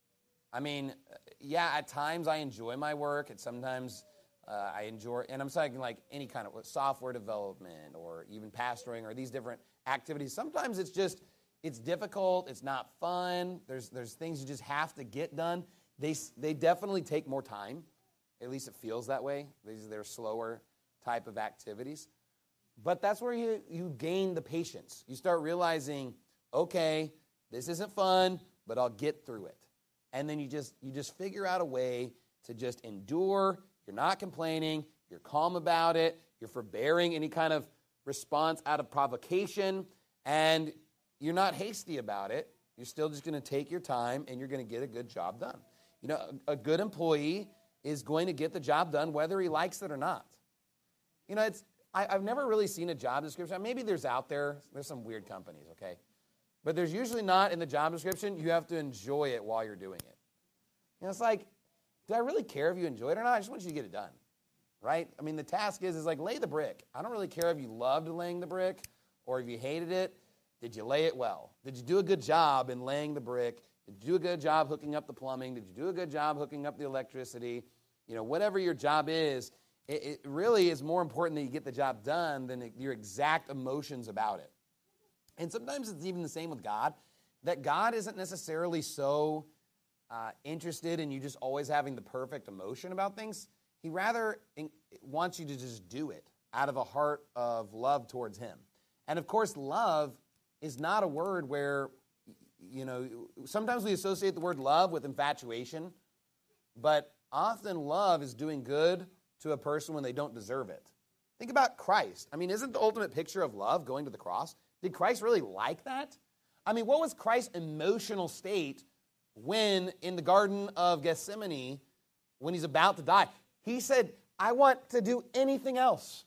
S2: I mean, yeah, at times I enjoy my work. At sometimes I enjoy, and I'm talking like any kind of software development or even pastoring or these different activities. Sometimes it's difficult. It's not fun. There's things you just have to get done. They definitely take more time. At least it feels that way. They're slower type of activities. But that's where you gain the patience. You start realizing, okay, this isn't fun, but I'll get through it. And then you just figure out a way to just endure. You're not complaining. You're calm about it. You're forbearing any kind of response out of provocation. And you're not hasty about it. You're still just going to take your time, and you're going to get a good job done. You know, a good employee is going to get the job done whether he likes it or not. You know, I've never really seen a job description. Maybe there's some weird companies, okay? But there's usually not in the job description. You have to enjoy it while you're doing it. You know, it's like, do I really care if you enjoy it or not? I just want you to get it done, right? I mean, the task is like lay the brick. I don't really care if you loved laying the brick or if you hated it. Did you lay it well? Did you do a good job in laying the brick? Did you do a good job hooking up the plumbing? Did you do a good job hooking up the electricity? You know, whatever your job is, it really is more important that you get the job done than your exact emotions about it. And sometimes it's even the same with God, that God isn't necessarily so interested in you just always having the perfect emotion about things. He rather wants you to just do it out of a heart of love towards him. And of course, love is not a word where, you know, sometimes we associate the word love with infatuation, but often love is doing good to a person when they don't deserve it. Think about Christ. I mean, isn't the ultimate picture of love going to the cross? Did Christ really like that? I mean, what was Christ's emotional state when in the Garden of Gethsemane, when he's about to die? He said, I want to do anything else.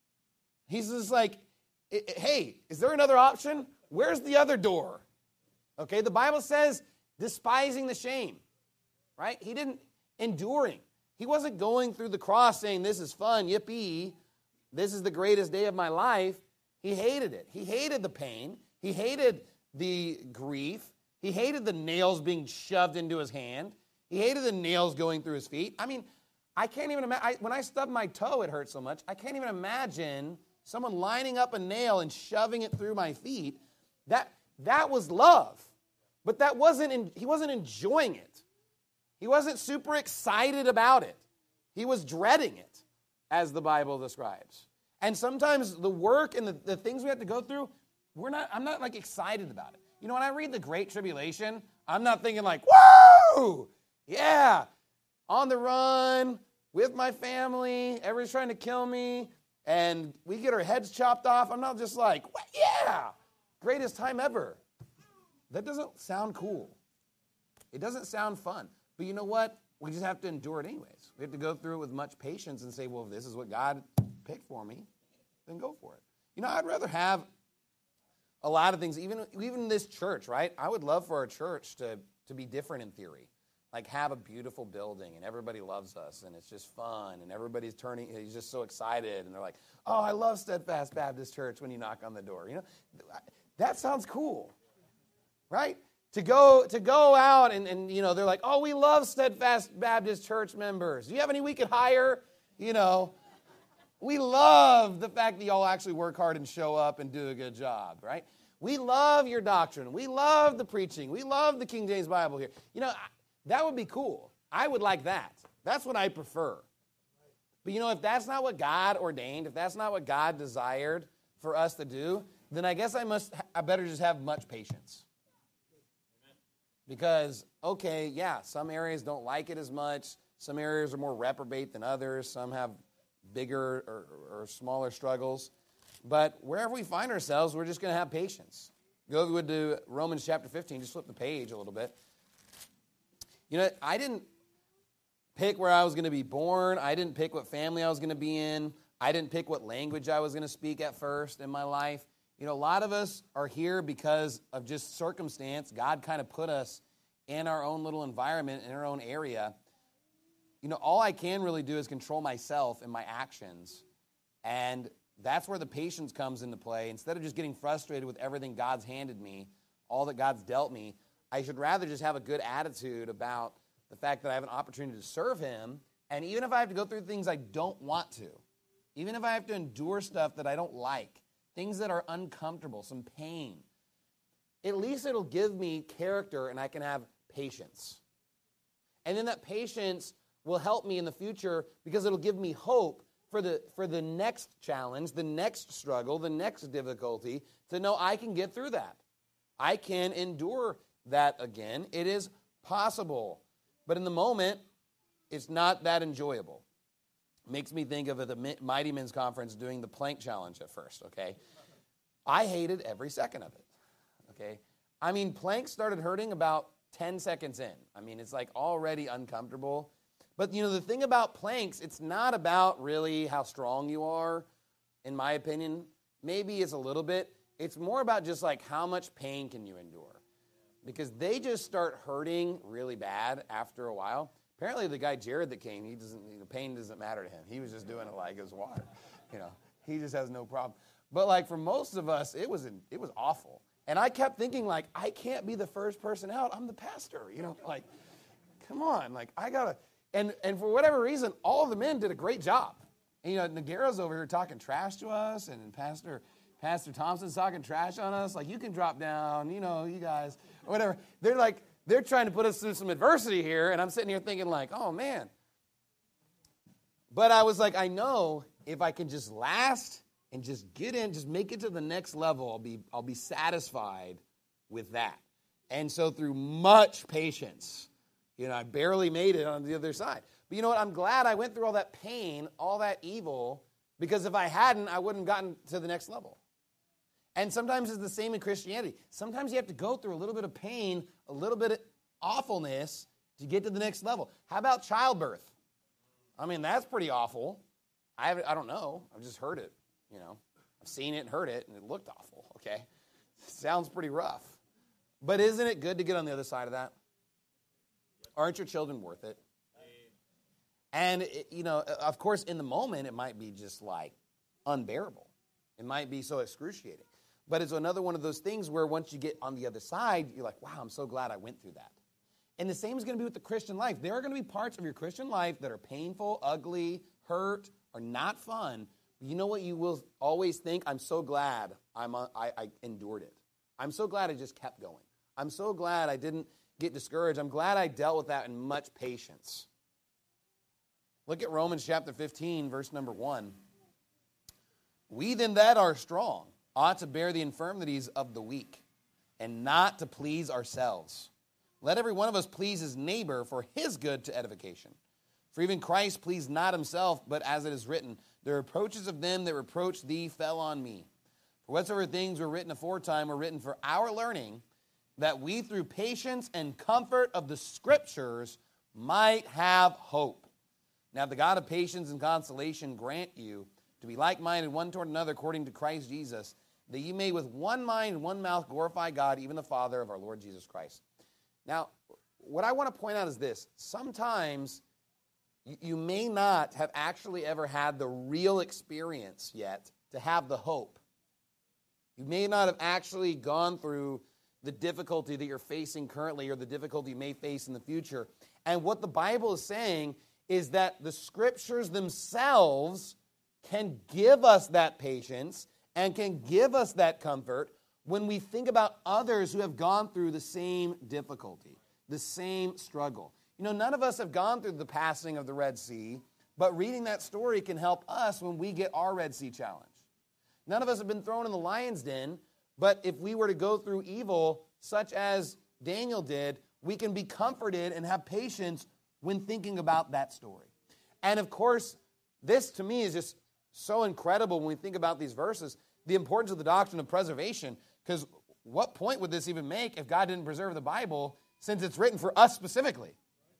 S2: He's just like, hey, is there another option? Where's the other door? Okay, the Bible says despising the shame, right? He didn't enduring. He wasn't going through the cross saying, this is fun, yippee, this is the greatest day of my life. He hated it. He hated the pain. He hated the grief. He hated the nails being shoved into his hand. He hated the nails going through his feet. I mean, I can't even imagine. When I stubbed my toe, it hurt so much. I can't even imagine someone lining up a nail and shoving it through my feet. That was love. But he wasn't enjoying it. He wasn't super excited about it. He was dreading it, as the Bible describes. And sometimes the work and the things we have to go through, I'm not like excited about it. You know, when I read the Great Tribulation, I'm not thinking like, whoa, yeah, on the run with my family, everybody's trying to kill me, and we get our heads chopped off. I'm not just like, yeah, greatest time ever. That doesn't sound cool. It doesn't sound fun. But you know what? We just have to endure it anyways. We have to go through it with much patience and say, well, if this is what God picked for me, then go for it. You know, I'd rather have a lot of things, even in this church, right? I would love for our church to to be different in theory. Like have a beautiful building and everybody loves us and it's just fun and everybody's he's just so excited and they're like, oh, I love Steadfast Baptist Church when you knock on the door. That sounds cool, right? To go out and they're like, oh, we love Steadfast Baptist Church members. Do you have any we could hire? We love the fact that y'all actually work hard and show up and do a good job, right? We love your doctrine. We love the preaching. We love the King James Bible here. That would be cool. I would like that. That's what I prefer. But if that's not what God ordained, if that's not what God desired for us to do, then I guess I better just have much patience. Because, okay, yeah, some areas don't like it as much. Some areas are more reprobate than others. Some have bigger or smaller struggles. But wherever we find ourselves, we're just going to have patience. Go to Romans chapter 15. Just flip the page a little bit. I didn't pick where I was going to be born. I didn't pick what family I was going to be in. I didn't pick what language I was going to speak at first in my life. A lot of us are here because of just circumstance. God kind of put us in our own little environment, in our own area. All I can really do is control myself and my actions. And that's where the patience comes into play. Instead of just getting frustrated with everything God's handed me, all that God's dealt me, I should rather just have a good attitude about the fact that I have an opportunity to serve Him. And even if I have to go through things I don't want to, even if I have to endure stuff that I don't like, things that are uncomfortable, some pain, at least it'll give me character and I can have patience. And then that patience will help me in the future because it'll give me hope for the next challenge, the next struggle, the next difficulty, to know I can get through that. I can endure that again. It is possible. But in the moment, it's not that enjoyable. Makes me think of the Mighty Men's Conference doing the plank challenge at first, okay? I hated every second of it, okay? Planks started hurting about 10 seconds in. It's like already uncomfortable. But, the thing about planks, it's not about really how strong you are, in my opinion. Maybe it's a little bit. It's more about just like how much pain can you endure. Because they just start hurting really bad after a while. Apparently the guy Jared that came, pain doesn't matter to him. He was just doing it like it was water. He just has no problem. But like for most of us, it was awful. And I kept thinking like, I can't be the first person out. I'm the pastor, like, come on, like I gotta. And for whatever reason, all of the men did a great job. And, Nagaro's over here talking trash to us, and Pastor Thompson's talking trash on us. Like, you can drop down, you guys, or whatever. They're trying to put us through some adversity here, and I'm sitting here thinking like, oh, man. But I was like, I know if I can just last and just get in, just make it to the next level, I'll be satisfied with that. And so through much patience, I barely made it on the other side. But you know what? I'm glad I went through all that pain, all that evil, because if I hadn't, I wouldn't have gotten to the next level. And sometimes it's the same in Christianity. Sometimes you have to go through a little bit of pain, a little bit of awfulness to get to the next level. How about childbirth? That's pretty awful. I don't know. I've just heard it, I've seen it and heard it, and it looked awful, okay? Sounds pretty rough. But isn't it good to get on the other side of that? Aren't your children worth it? And, of course, in the moment, it might be just like unbearable. It might be so excruciating. But it's another one of those things where once you get on the other side, you're like, wow, I'm so glad I went through that. And the same is going to be with the Christian life. There are going to be parts of your Christian life that are painful, ugly, hurt, or not fun. But you know what you will always think? I'm so glad I endured it. I'm so glad I just kept going. I'm so glad I didn't get discouraged. I'm glad I dealt with that in much patience. Look at Romans chapter 15, verse number 1. We then that are strong ought to bear the infirmities of the weak, and not to please ourselves. Let every one of us please his neighbor for his good to edification. For even Christ pleased not himself, but as it is written, the reproaches of them that reproached thee fell on me. For whatsoever things were written aforetime were written for our learning, that we through patience and comfort of the Scriptures might have hope. Now the God of patience and consolation grant you to be like-minded one toward another according to Christ Jesus, that ye may with one mind and one mouth glorify God, even the Father of our Lord Jesus Christ. Now, what I want to point out is this. Sometimes you may not have actually ever had the real experience yet to have the hope. You may not have actually gone through the difficulty that you're facing currently or the difficulty you may face in the future. And what the Bible is saying is that the Scriptures themselves can give us that patience and can give us that comfort when we think about others who have gone through the same difficulty, the same struggle. You know, none of us have gone through the passing of the Red Sea, but reading that story can help us when we get our Red Sea challenge. None of us have been thrown in the lion's den, but if we were to go through evil, such as Daniel did, we can be comforted and have patience when thinking about that story. And of course, this to me is just so incredible when we think about these verses, the importance of the doctrine of preservation, because what point would this even make if God didn't preserve the Bible since it's written for us specifically?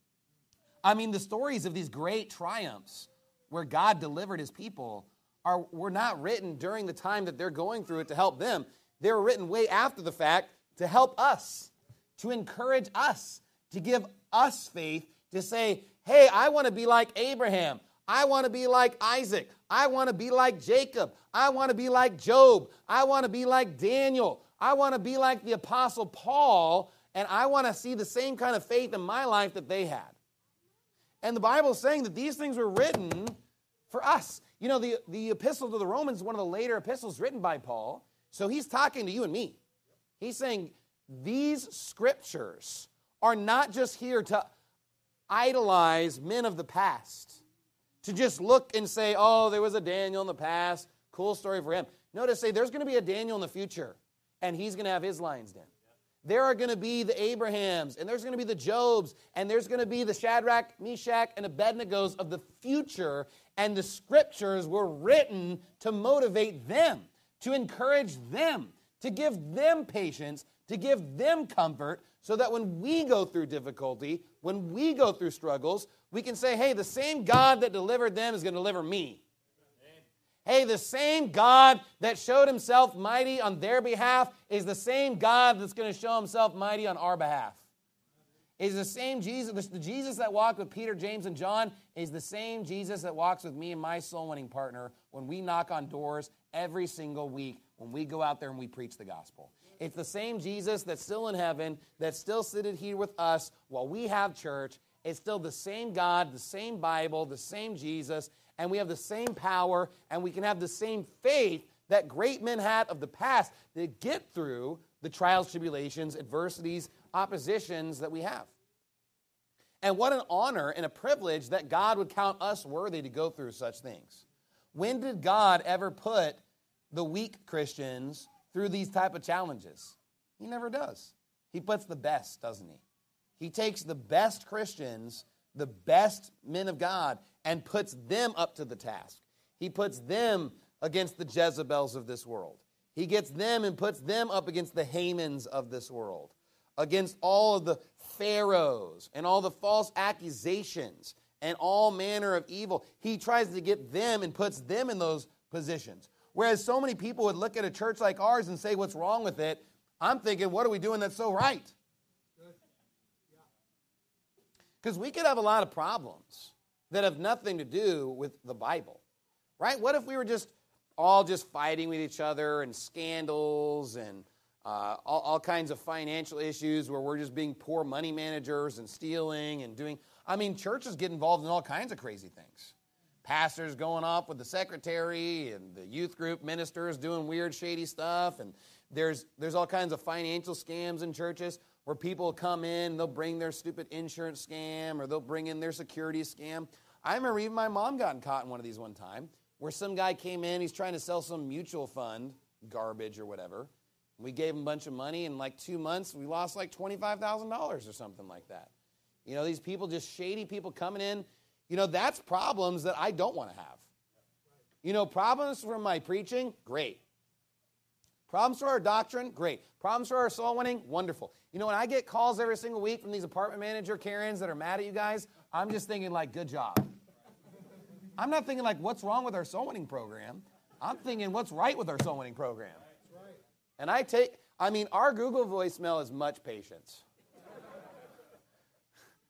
S2: I mean, the stories of these great triumphs where God delivered his people were not written during the time that they're going through it to help them. They were written way after the fact to help us, to encourage us, to give us faith, to say, hey, I want to be like Abraham. I want to be like Isaac. I want to be like Jacob. I want to be like Job. I want to be like Daniel. I want to be like the Apostle Paul, and I want to see the same kind of faith in my life that they had. And the Bible is saying that these things were written for us. You know, the epistle to the Romans is one of the later epistles written by Paul. So he's talking to you and me. He's saying these scriptures are not just here to idolize men of the past, to just look and say, oh, there was a Daniel in the past, cool story for him. No, to say there's going to be a Daniel in the future, and he's going to have his lion's den. There are going to be the Abrahams, and there's going to be the Jobs, and there's going to be the Shadrach, Meshach, and Abednego of the future, and the scriptures were written to motivate them, to encourage them, to give them patience, to give them comfort, so that when we go through difficulty, when we go through struggles, we can say, hey, the same God that delivered them is going to deliver me. Hey, the same God that showed himself mighty on their behalf is the same God that's going to show himself mighty on our behalf. Is the same Jesus, the Jesus that walked with Peter, James, and John is the same Jesus that walks with me and my soul-winning partner when we knock on doors every single week, when we go out there and we preach the gospel. It's the same Jesus that's still in heaven, that's still seated here with us while we have church. It's still the same God, the same Bible, the same Jesus, and we have the same power, and we can have the same faith that great men had of the past that get through the trials, tribulations, adversities, oppositions that we have. And what an honor and a privilege that God would count us worthy to go through such things. When did God ever put the weak Christians through these type of challenges? He never does. He puts the best, doesn't he? He takes the best Christians, the best men of God, and puts them up to the task. He puts them against the Jezebels of this world. He gets them and puts them up against the Hamans of this world, against all of the pharaohs and all the false accusations and all manner of evil. He tries to get them and puts them in those positions. Whereas so many people would look at a church like ours and say, what's wrong with it? I'm thinking, what are we doing that's so right? Because we could have a lot of problems that have nothing to do with the Bible, right? What if we were all fighting with each other and scandals and all kinds of financial issues where we're just being poor money managers and stealing and doing... I mean, churches get involved in all kinds of crazy things. Pastors going off with the secretary and the youth group ministers doing weird, shady stuff. And there's all kinds of financial scams in churches where people come in, they'll bring their stupid insurance scam or they'll bring in their security scam. I remember even my mom got caught in one of these one time where some guy came in, he's trying to sell some mutual fund, garbage or whatever. We gave him a bunch of money. In like 2 months, we lost like $25,000 or something like that. You know, these people, just shady people coming in. You know, that's problems that I don't want to have. You know, problems from my preaching, great. Problems for our doctrine, great. Problems for our soul winning, wonderful. You know, when I get calls every single week from these apartment manager Karens that are mad at you guys, I'm just thinking like, good job. I'm not thinking like, what's wrong with our soul winning program? I'm thinking, what's right with our soul winning program? And our Google voicemail is much patience.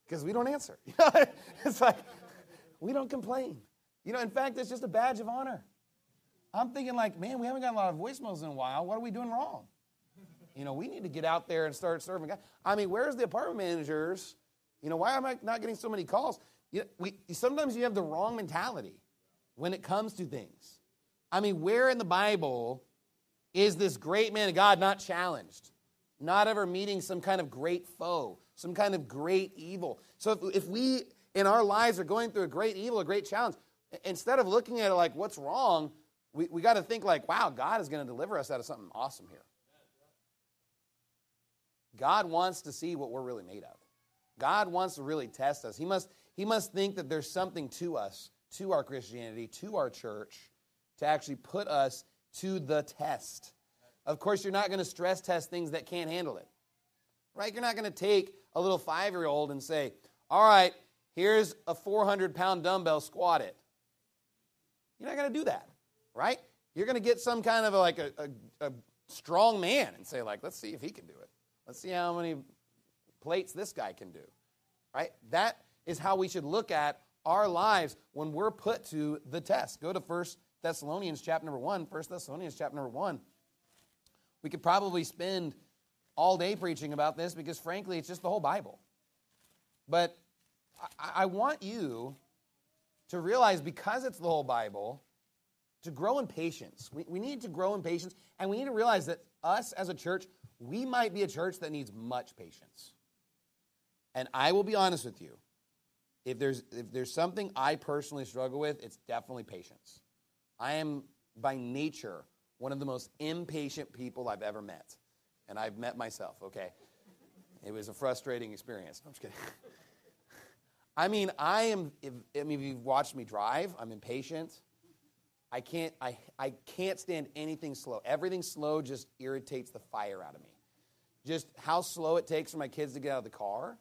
S2: because we don't answer. It's like, we don't complain. In fact, it's just a badge of honor. I'm thinking like, man, we haven't got a lot of voicemails in a while. What are we doing wrong? We need to get out there and start serving God. I mean, where's the apartment managers? Why am I not getting so many calls? Sometimes you have the wrong mentality when it comes to things. I mean, where in the Bible is this great man of God not challenged? Not ever meeting some kind of great foe, some kind of great evil. So if we, in our lives, are going through a great evil, a great challenge, instead of looking at it like, what's wrong, we got to think like, wow, God is going to deliver us out of something awesome here. God wants to see what we're really made of. God wants to really test us. He must think that there's something to us, to our Christianity, to our church, to actually put us to the test. Of course, you're not going to stress test things that can't handle it. Right? You're not going to take a little 5-year-old and say, all right, here's a 400-pound dumbbell, squat it. You're not going to do that. Right? You're going to get some kind of a strong man and say, like, let's see if he can do it. Let's see how many plates this guy can do. Right? That is how we should look at our lives when we're put to the test. Go to 1 Thessalonians chapter number 1. 1 Thessalonians chapter number 1. We could probably spend all day preaching about this because, frankly, it's just the whole Bible. But I want you to realize, because it's the whole Bible, to grow in patience. We need to grow in patience, and we need to realize that us as a church, we might be a church that needs much patience. And I will be honest with you. If there's something I personally struggle with, it's definitely patience. I am, by nature, one of the most impatient people I've ever met. And I've met myself, okay? It was a frustrating experience. No, I'm just kidding. If you've watched me drive, I'm impatient. I can't stand anything slow. Everything slow just irritates the fire out of me. Just how slow it takes for my kids to get out of the car,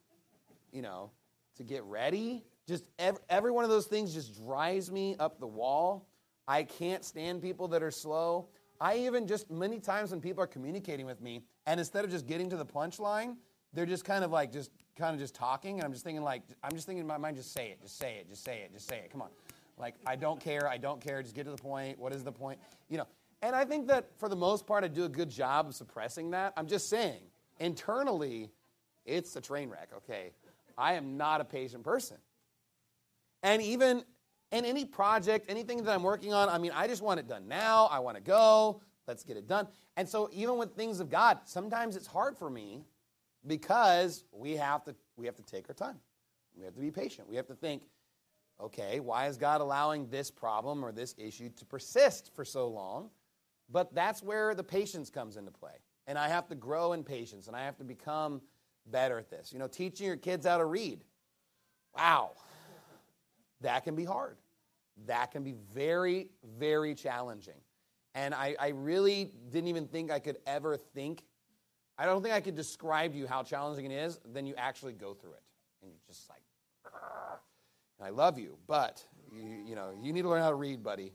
S2: to get ready. Just every one of those things just drives me up the wall. I can't stand people that are slow. I even just, many times when people are communicating with me, and instead of just getting to the punchline, they're just kind of talking, and I'm just thinking in my mind, just say it. Come on. Like, I don't care, just get to the point. What is the point? And I think that for the most part, I do a good job of suppressing that. I'm just saying, internally, it's a train wreck, okay? I am not a patient person. And even in any project, anything that I'm working on, I just want it done now. I want to go. Let's get it done. And so even with things of God, sometimes it's hard for me because we have to take our time. We have to be patient. We have to think, okay, why is God allowing this problem or this issue to persist for so long? But that's where the patience comes into play. And I have to grow in patience, and I have to become better at this. Teaching your kids how to read. Wow. That can be hard. That can be very, very challenging. And I really didn't even think I could ever think. I don't think I could describe to you how challenging it is. Then you actually go through it. And you're just like, Argh. And I love you, but you need to learn how to read, buddy.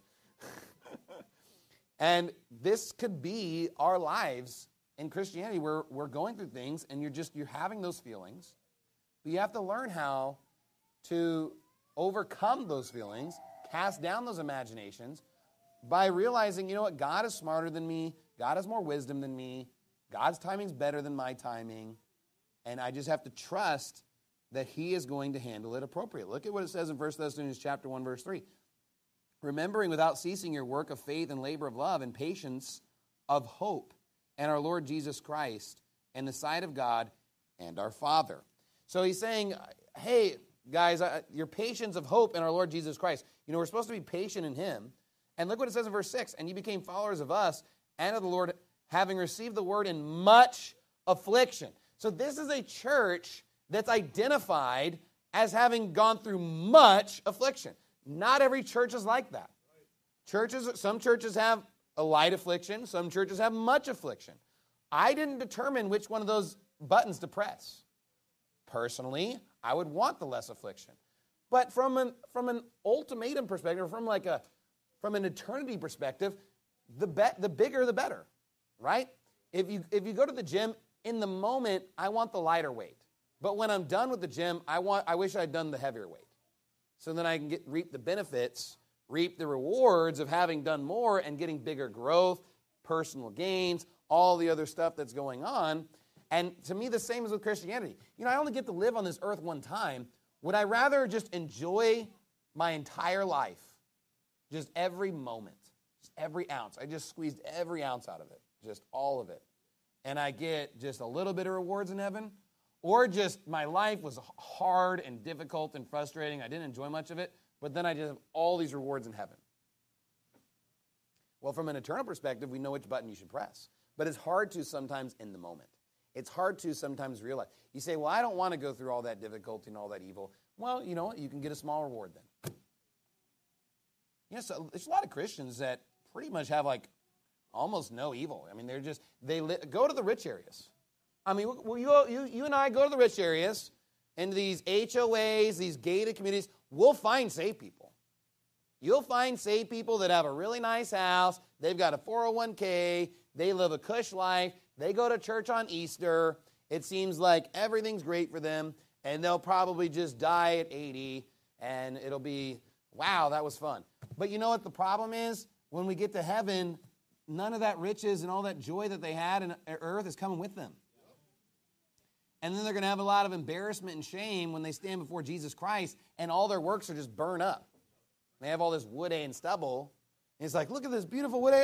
S2: And this could be our lives in Christianity where we're going through things and you're having those feelings. But you have to learn how to overcome those feelings, cast down those imaginations by realizing, God is smarter than me. God has more wisdom than me. God's timing's better than my timing. And I just have to trust that he is going to handle it appropriately. Look at what it says in 1 Thessalonians chapter 1, verse 3. Remembering without ceasing your work of faith and labor of love and patience of hope and our Lord Jesus Christ and the sight of God and our Father. So he's saying, hey, guys, your patience of hope in our Lord Jesus Christ. We're supposed to be patient in him. And look what it says in verse 6. And you became followers of us and of the Lord, having received the word in much affliction. So this is a church that's identified as having gone through much affliction. Not every church is like that. Some churches have a light affliction. Some churches have much affliction. I didn't determine which one of those buttons to press. Personally, I would want the less affliction. But from an ultimatum perspective, from an eternity perspective, the bigger the better, right? If you go to the gym, in the moment, I want the lighter weight. But when I'm done with the gym, I wish I'd done the heavier weight. So then I can reap the benefits, reap the rewards of having done more and getting bigger growth, personal gains, all the other stuff that's going on. And to me, the same is with Christianity. I only get to live on this earth one time. Would I rather just enjoy my entire life, just every moment, just every ounce? I just squeezed every ounce out of it, just all of it. And I get just a little bit of rewards in heaven? Or just my life was hard and difficult and frustrating. I didn't enjoy much of it, but then I just have all these rewards in heaven. Well, from an eternal perspective, we know which button you should press. But it's hard to sometimes in the moment. It's hard to sometimes realize. You say, well, I don't want to go through all that difficulty and all that evil. Well, you know what? You can get a small reward then. So there's a lot of Christians that pretty much have almost no evil. I mean, go to the rich areas. I mean, you and I go to the rich areas, and these HOAs, these gated communities, we'll find saved people. You'll find saved people that have a really nice house, they've got a 401k, they live a cush life, they go to church on Easter, it seems like everything's great for them, and they'll probably just die at 80, and it'll be, wow, that was fun. But you know what the problem is? When we get to heaven, none of that riches and all that joy that they had on earth is coming with them. And then they're going to have a lot of embarrassment and shame when they stand before Jesus Christ, and all their works are just burned up. They have all this wood, hay, and stubble. And it's like, look at this beautiful wood, hay.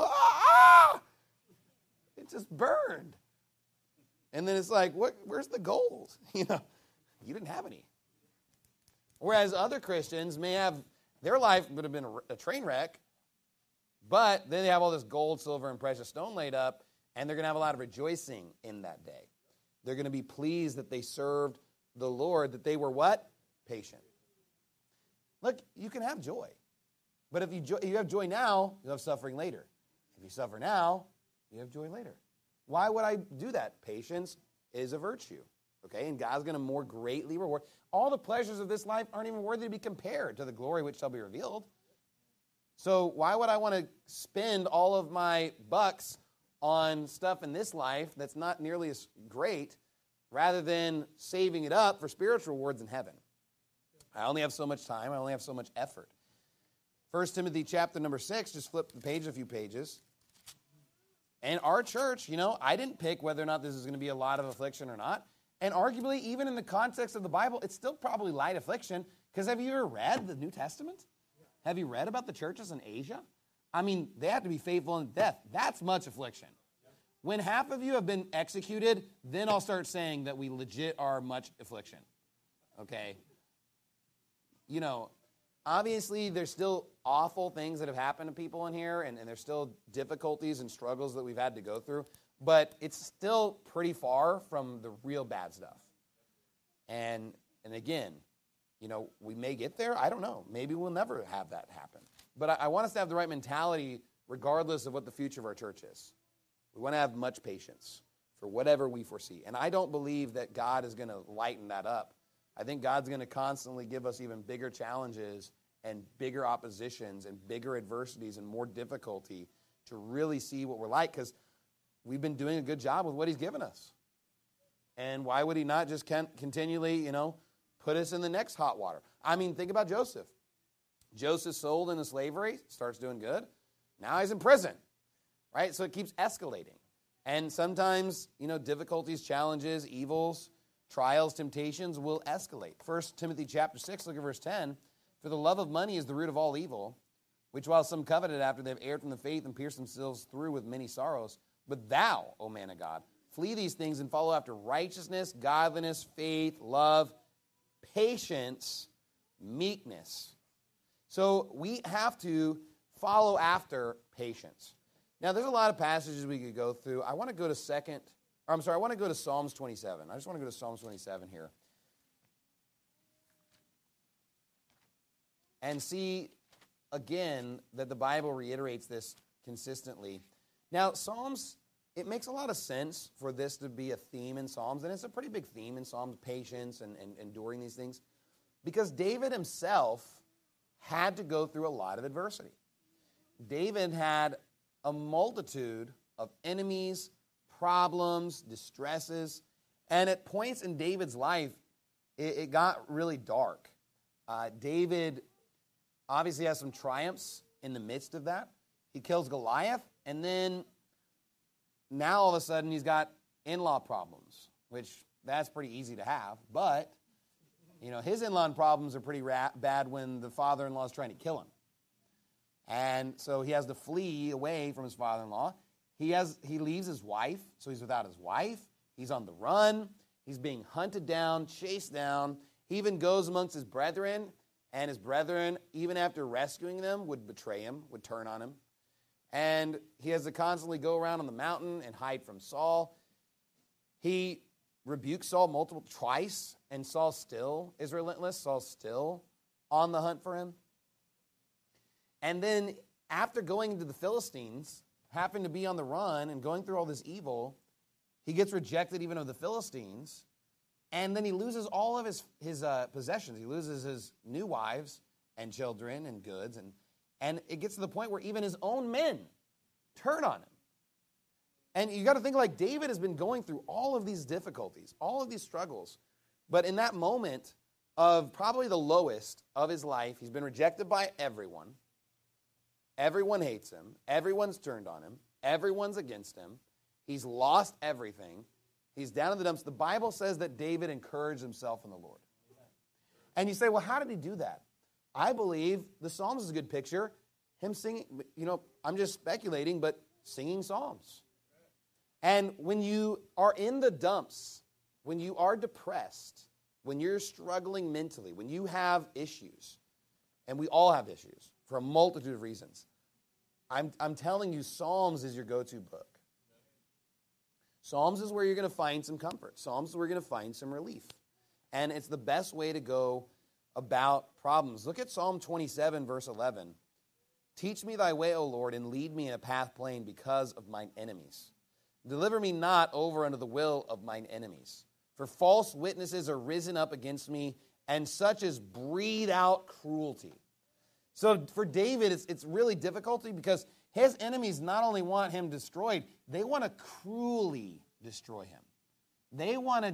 S2: It just burned. And then it's like, where's the gold? You didn't have any. Whereas other Christians may have, their life would have been a train wreck, but then they have all this gold, silver, and precious stone laid up, and they're going to have a lot of rejoicing in that day. They're going to be pleased that they served the Lord, that they were what? Patient. Look, you can have joy. But if you have joy now, you'll have suffering later. If you suffer now, you have joy later. Why would I do that? Patience is a virtue. Okay? And God's going to more greatly reward. All the pleasures of this life aren't even worthy to be compared to the glory which shall be revealed. So why would I want to spend all of my bucks on stuff in this life that's not nearly as great, rather than saving it up for spiritual rewards in heaven? I only have so much time. I only have so much effort. 1 Timothy chapter number 6, just flip the page a few pages. And our church, I didn't pick whether or not this is going to be a lot of affliction or not. And arguably, even in the context of the Bible, it's still probably light affliction. Because have you ever read the New Testament? Have you read about the churches in Asia? I mean, they have to be faithful in death. That's much affliction. When half of you have been executed, then I'll start saying that we legit are much affliction. Okay? Obviously there's still awful things that have happened to people in here, and there's still difficulties and struggles that we've had to go through, but it's still pretty far from the real bad stuff. And again, we may get there. I don't know. Maybe we'll never have that happen. But I want us to have the right mentality regardless of what the future of our church is. We want to have much patience for whatever we foresee. And I don't believe that God is going to lighten that up. I think God's going to constantly give us even bigger challenges and bigger oppositions and bigger adversities and more difficulty to really see what we're like, because we've been doing a good job with what he's given us. And why would he not just continually, put us in the next hot water? I mean, think about Joseph. Joseph's sold into slavery, starts doing good. Now he's in prison, right? So it keeps escalating. And sometimes, difficulties, challenges, evils, trials, temptations will escalate. 1 Timothy chapter 6, look at verse 10. For the love of money is the root of all evil, which while some coveted after they have erred from the faith and pierced themselves through with many sorrows. But thou, O man of God, flee these things and follow after righteousness, godliness, faith, love, patience, meekness. So we have to follow after patience. Now, there's a lot of passages we could go through. I want to go to Psalms 27. I just want to go to Psalms 27 here. And see, again, that the Bible reiterates this consistently. Now, Psalms, it makes a lot of sense for this to be a theme in Psalms, and it's a pretty big theme in Psalms, patience and enduring these things, because David himself had to go through a lot of adversity. David had a multitude of enemies, problems, distresses, And at points in David's life, it got really dark. David obviously has some triumphs in the midst of that. He kills Goliath, and then now all of a sudden he's got in-law problems, which that's pretty easy to have. But, his in-law problems are pretty bad when the father-in-law is trying to kill him. And so he has to flee away from his father-in-law. He leaves his wife, so he's without his wife. He's on the run. He's being hunted down, chased down. He even goes amongst his brethren, and his brethren, even after rescuing them, would betray him, would turn on him. And he has to constantly go around on the mountain and hide from Saul. He rebukes Saul twice, and Saul still is relentless. Saul's still on the hunt for him. And then after going into the Philistines, happened to be on the run and going through all this evil, he gets rejected even of the Philistines. And then he loses all of his possessions. He loses his new wives and children and goods. And it gets to the point where even his own men turn on him. And you got to think like David has been going through all of these difficulties, all of these struggles. But in that moment of probably the lowest of his life, he's been rejected by everyone. Everyone hates him. Everyone's turned on him. Everyone's against him. He's lost everything. He's down in the dumps. The Bible says that David encouraged himself in the Lord. And you say, well, how did he do that? I believe the Psalms is a good picture. Him singing, I'm just speculating, but singing Psalms. And when you are in the dumps, when you are depressed, when you're struggling mentally, when you have issues, and we all have issues for a multitude of reasons, I'm telling you, Psalms is your go-to book. Psalms is where you're going to find some comfort. Psalms is where you're going to find some relief. And it's the best way to go about problems. Look at Psalm 27, verse 11. Teach me thy way, O Lord, and lead me in a path plain because of mine enemies. Deliver me not over unto the will of mine enemies. For false witnesses are risen up against me, and such as breathe out cruelty. So for David, it's really difficult because his enemies not only want him destroyed, they want to cruelly destroy him. They don't want to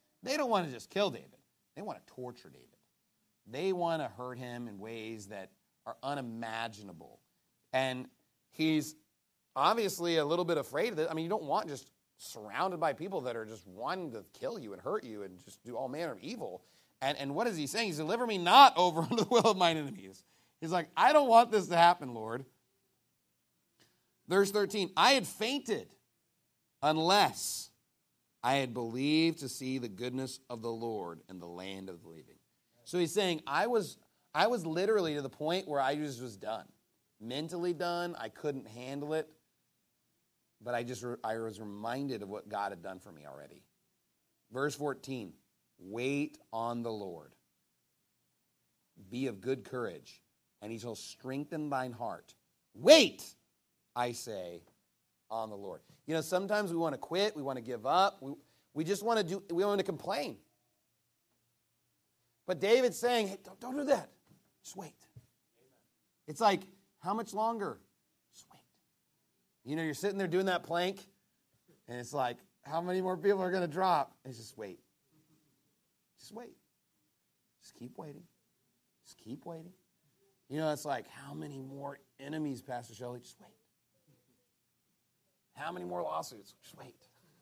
S2: just kill David. They want to torture David. They want to hurt him in ways that are unimaginable. And he's obviously a little bit afraid of it. I mean, you don't want just surrounded by people that are just wanting to kill you and hurt you and just do all manner of evil. And what is he saying? He's deliver me not over unto the will of mine enemies. He's like, I don't want this to happen, Lord. Verse 13, I had fainted unless I had believed to see the goodness of the Lord in the land of the living. So he's saying, I was literally to the point where I just was done. Mentally done. I couldn't handle it. But I was reminded of what God had done for me already. Verse 14, wait on the Lord. Be of good courage, and he shall strengthen thine heart. Wait, I say, on the Lord. Sometimes we want to quit. We want to give up. We just want to complain. But David's saying, hey, don't do that. Just wait. It's like, how much longer? Just wait. You're sitting there doing that plank, and it's like, how many more people are going to drop? It's just wait. Just wait. Just keep waiting. Just keep waiting. It's like, how many more enemies, Pastor Shelley? Just wait. How many more lawsuits? Just wait.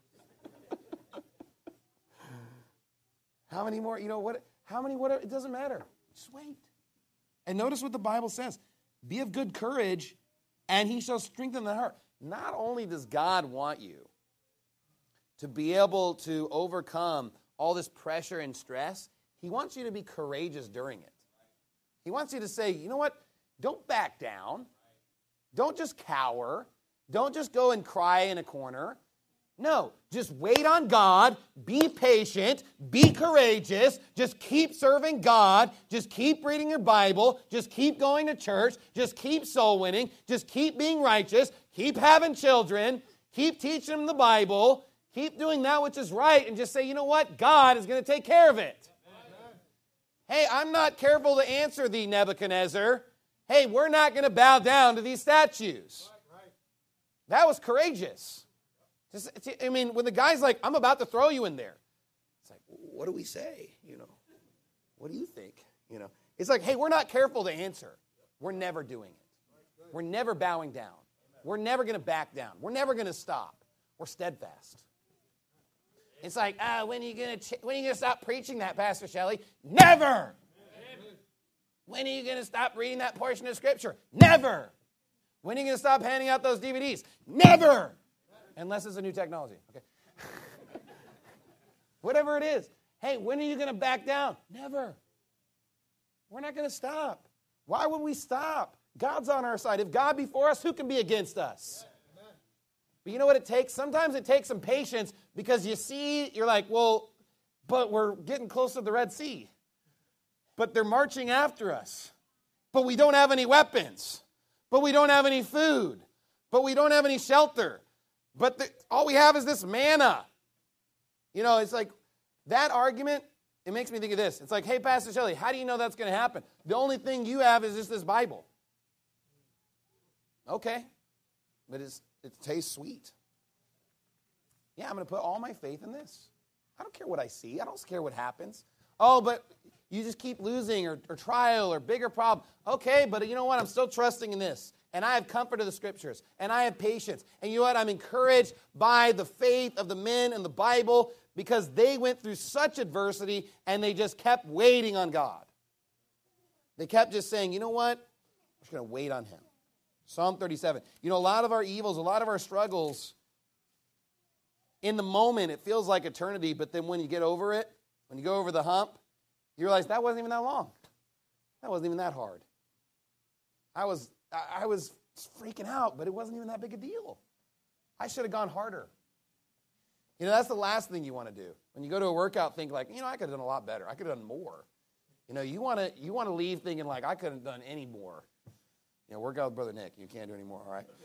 S2: How many more? How many? Whatever. It doesn't matter. Just wait. And notice what the Bible says. Be of good courage, and he shall strengthen the heart. Not only does God want you to be able to overcome all this pressure and stress, he wants you to be courageous during it. He wants you to say, you know what? Don't back down. Don't just cower. Don't just go and cry in a corner. No, just wait on God, be patient, be courageous, just keep serving God, just keep reading your Bible, just keep going to church, just keep soul winning, just keep being righteous, keep having children, keep teaching them the Bible, keep doing that which is right, and just say, you know what? God is going to take care of it. Hey, I'm not careful to answer thee, Nebuchadnezzar. Hey, we're not going to bow down to these statues. That was courageous. When the guy's like, I'm about to throw you in there. what do we say? What do you think? It's like, hey, we're not careful to answer. We're never doing it. We're never bowing down. We're never going to back down. We're never going to stop. We're steadfast. It's like, when are you going to stop preaching that, Pastor Shelley? Never. When are you going to stop reading that portion of Scripture? Never. When are you going to stop handing out those DVDs? Never. Unless it's a new technology. Okay. Whatever it is. Hey, when are you going to back down? Never. We're not going to stop. Why would we stop? God's on our side. If God be for us, who can be against us? But you know what it takes? Sometimes it takes some patience because you see, you're like, well, but we're getting close to the Red Sea. But they're marching after us. But we don't have any weapons. But we don't have any food. But we don't have any shelter. But all we have is this manna. It's like that argument, it makes me think of this. It's like, hey, Pastor Shelley, how do you know that's going to happen? The only thing you have is just this Bible. Okay. But it tastes sweet. Yeah, I'm going to put all my faith in this. I don't care what I see. I don't care what happens. Oh, but you just keep losing or trial or bigger problem. Okay, but you know what? I'm still trusting in this. And I have comfort of the Scriptures. And I have patience. And you know what? I'm encouraged by the faith of the men in the Bible because they went through such adversity and they just kept waiting on God. They kept just saying, you know what? I'm just going to wait on Him. Psalm 37. A lot of our evils, a lot of our struggles, in the moment, it feels like eternity, but then when you get over it, when you go over the hump, you realize that wasn't even that long. That wasn't even that hard. I was freaking out, but it wasn't even that big a deal. I should have gone harder. That's the last thing you want to do. When you go to a workout, think like, I could have done a lot better. I could have done more. You want to leave thinking like, I couldn't have done any more. Work out with Brother Nick. You can't do any more, all right?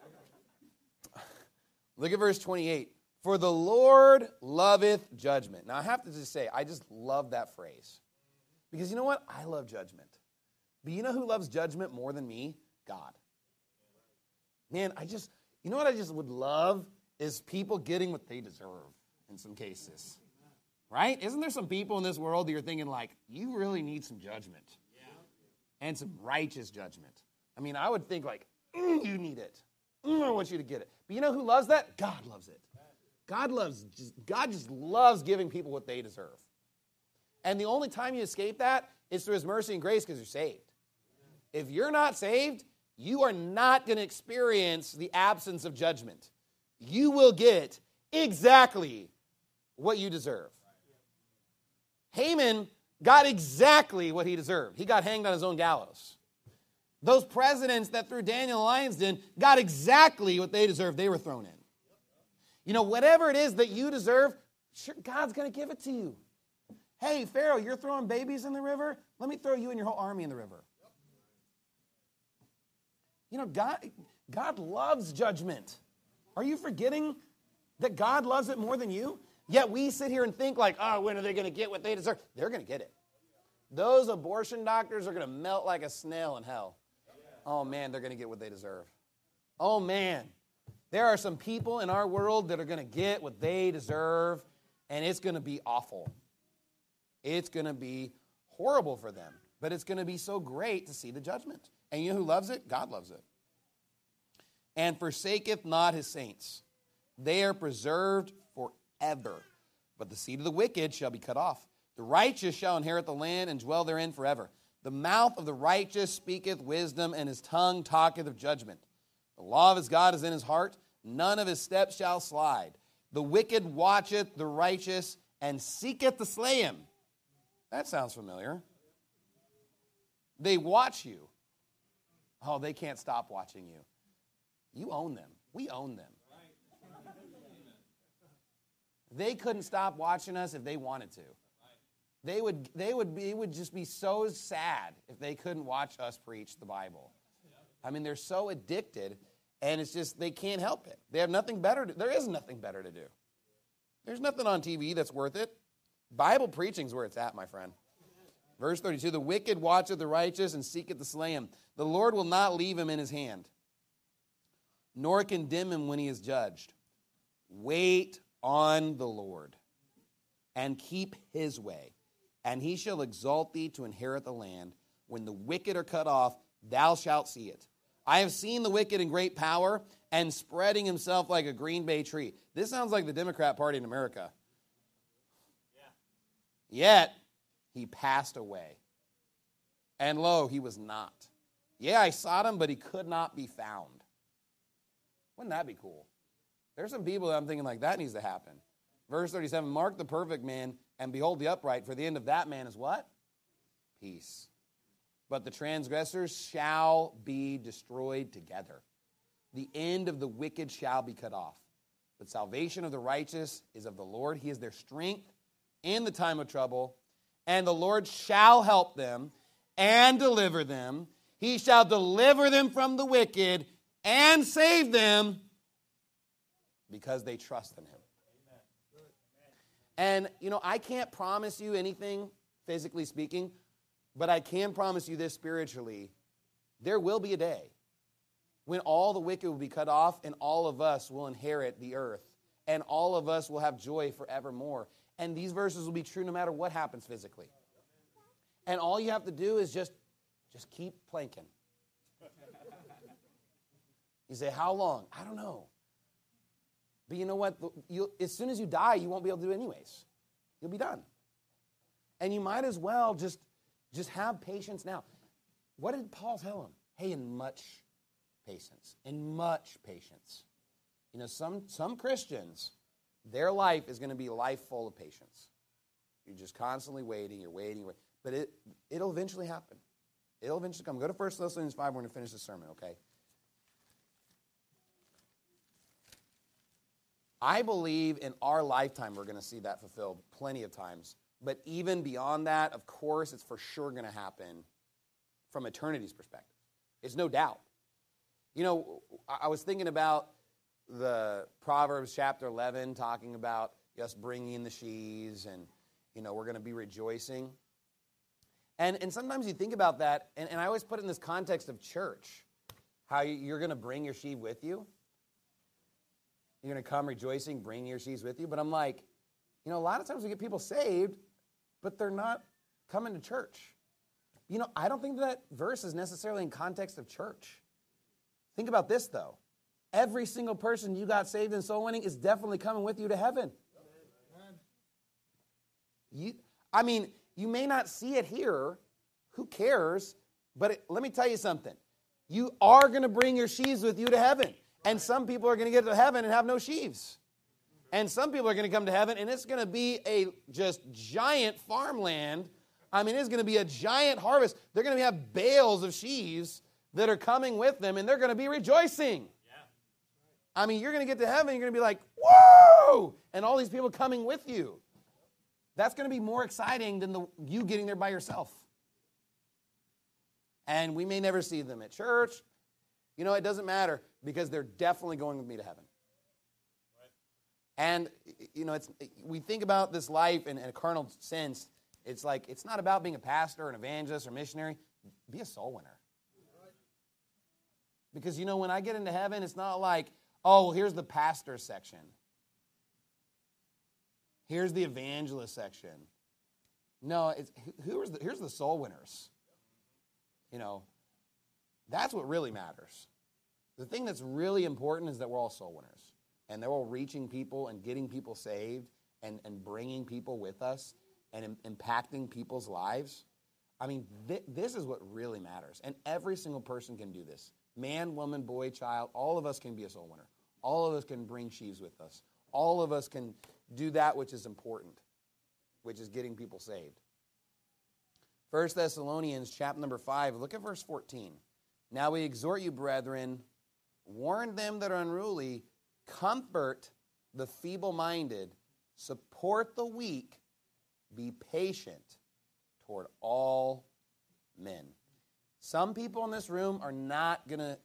S2: Look at verse 28. For the Lord loveth judgment. Now, I have to just say, I just love that phrase. Because you know what? I love judgment. But you know who loves judgment more than me? God. Man, you know what I just would love is people getting what they deserve in some cases. Right? Isn't there some people in this world that you're thinking like, you really need some judgment? And some righteous judgment. I mean, I would think like, you need it. I want you to get it. But you know who loves that? God loves it. God just loves giving people what they deserve. And the only time you escape that is through His mercy and grace because you're saved. If you're not saved, you are not going to experience the absence of judgment. You will get exactly what you deserve. Haman got exactly what he deserved. He got hanged on his own gallows. Those presidents that threw Daniel in the lion's den got exactly what they deserved. They were thrown in. Whatever it is that you deserve, sure, God's going to give it to you. Hey, Pharaoh, you're throwing babies in the river? Let me throw you and your whole army in the river. God loves judgment. Are you forgetting that God loves it more than you? Yet we sit here and think like, when are they going to get what they deserve? They're going to get it. Those abortion doctors are going to melt like a snail in hell. Oh, man, they're going to get what they deserve. Oh, man. There are some people in our world that are going to get what they deserve, and it's going to be awful. It's going to be horrible for them, but it's going to be so great to see the judgment. And you know who loves it? God loves it. And forsaketh not His saints. They are preserved forever. But the seed of the wicked shall be cut off. The righteous shall inherit the land and dwell therein forever. The mouth of the righteous speaketh wisdom, and his tongue talketh of judgment. The law of his God is in his heart. None of his steps shall slide. The wicked watcheth the righteous, and seeketh to slay him. That sounds familiar. They watch you. Oh, they can't stop watching you. You own them. We own them. They couldn't stop watching us if they wanted to. It would just be so sad if they couldn't watch us preach the Bible. I mean, they're so addicted, and it's just they can't help it. They have nothing better. There is nothing better to do. There's nothing on TV that's worth it. Bible preaching's where it's at, my friend. Verse 32, the wicked watcheth the righteous and seeketh to slay him. The Lord will not leave him in his hand, nor condemn him when he is judged. Wait on the Lord. and keep his way, and he shall exalt thee to inherit the land. When the wicked are cut off, thou shalt see it. I have seen the wicked in great power and spreading himself like a green bay tree. This sounds like the Democrat Party in America. Yet he passed away. And lo, he was not. Yeah, I sought him, but he could not be found. Wouldn't that be cool? There's some people that I'm thinking like that needs to happen. Verse 37, mark the perfect man and behold the upright, for the end of that man is what? Peace. But the transgressors shall be destroyed together. The end of the wicked shall be cut off. But salvation of the righteous is of the Lord. He is their strength in the time of trouble. And the Lord shall help them and deliver them. He shall deliver them from the wicked and save them because they trust in him. And, I can't promise you anything, physically speaking, but I can promise you this spiritually. There will be a day when all the wicked will be cut off and all of us will inherit the earth and all of us will have joy forevermore. And these verses will be true no matter what happens physically. And all you have to do is just keep planking. You say, how long? I don't know. But you know what? As soon as you die, you won't be able to do it anyways. You'll be done. And you might as well just have patience now. What did Paul tell him? Hey, in much patience. In much patience. Some Christians, their life is going to be a life full of patience. You're just constantly waiting, you're waiting. But it'll eventually happen. It'll eventually come. Go to 1 Thessalonians 5. We're going to finish the sermon, okay? I believe in our lifetime we're going to see that fulfilled plenty of times. But even beyond that, of course, it's for sure going to happen from eternity's perspective. It's no doubt. I was thinking about the Proverbs chapter 11 talking about us bringing in the sheaves and, we're going to be rejoicing. And sometimes you think about that, and I always put it in this context of church, how you're going to bring your sheaf with you. You're going to come rejoicing, bring your sheaves with you. But I'm like, a lot of times we get people saved, but they're not coming to church. I don't think that verse is necessarily in context of church. Think about this, though. Every single person you got saved in soul winning is definitely coming with you to heaven. You may not see it here. Who cares? But let me tell you something. You are going to bring your sheaves with you to heaven. And some people are going to get to heaven and have no sheaves. And some people are going to come to heaven, and it's going to be a just giant farmland. It's going to be a giant harvest. They're going to have bales of sheaves that are coming with them, and they're going to be rejoicing. Yeah. You're going to get to heaven, you're going to be like, whoa! And all these people coming with you. That's going to be more exciting than you getting there by yourself. And we may never see them at church. It doesn't matter because they're definitely going with me to heaven. And, we think about this life in a carnal sense. It's like, it's not about being a pastor, an evangelist, or missionary. Be a soul winner. Because, when I get into heaven, it's not like, oh, well, here's the pastor section. Here's the evangelist section. No, here's the soul winners. That's what really matters. The thing that's really important is that we're all soul winners. And they're all reaching people and getting people saved and bringing people with us and impacting people's lives. This is what really matters. And every single person can do this. Man, woman, boy, child, all of us can be a soul winner. All of us can bring sheaves with us. All of us can do that which is important, which is getting people saved. 1 Thessalonians chapter number 5, look at verse 14. Now we exhort you, brethren, warn them that are unruly, comfort the feeble-minded, support the weak, be patient toward all men. Some people in this room are not going to,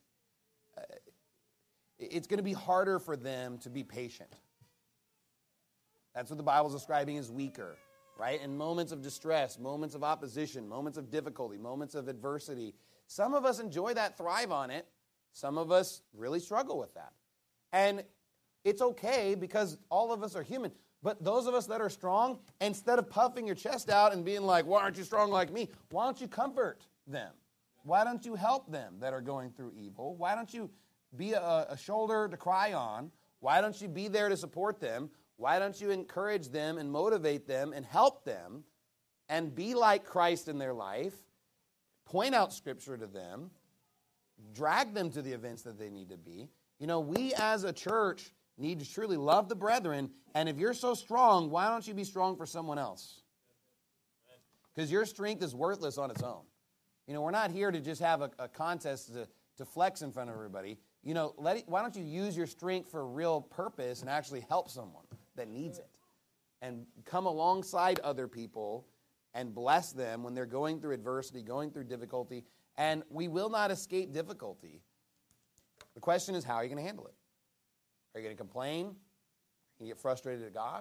S2: it's going to be harder for them to be patient. That's what the Bible's describing as weaker, right? In moments of distress, moments of opposition, moments of difficulty, moments of adversity. Some of us enjoy that, thrive on it. Some of us really struggle with that. And it's okay because all of us are human. But those of us that are strong, instead of puffing your chest out and being like, why aren't you strong like me? Why don't you comfort them? Why don't you help them that are going through evil? Why don't you be a shoulder to cry on? Why don't you be there to support them? Why don't you encourage them and motivate them and help them and be like Christ in their life? Point out Scripture to them. Drag them to the events that they need to be. You know, we as a church need to truly love the brethren. And if you're so strong, why don't you be strong for someone else? Because your strength is worthless on its own. You know, we're not here to just have a contest to flex in front of everybody. You know, why don't you use your strength for a real purpose and actually help someone that needs it? And come alongside other people and bless them when they're going through adversity, going through difficulty. And we will not escape difficulty. The question is, how are you going to handle it? Are you going to complain? Are you going to get frustrated at God?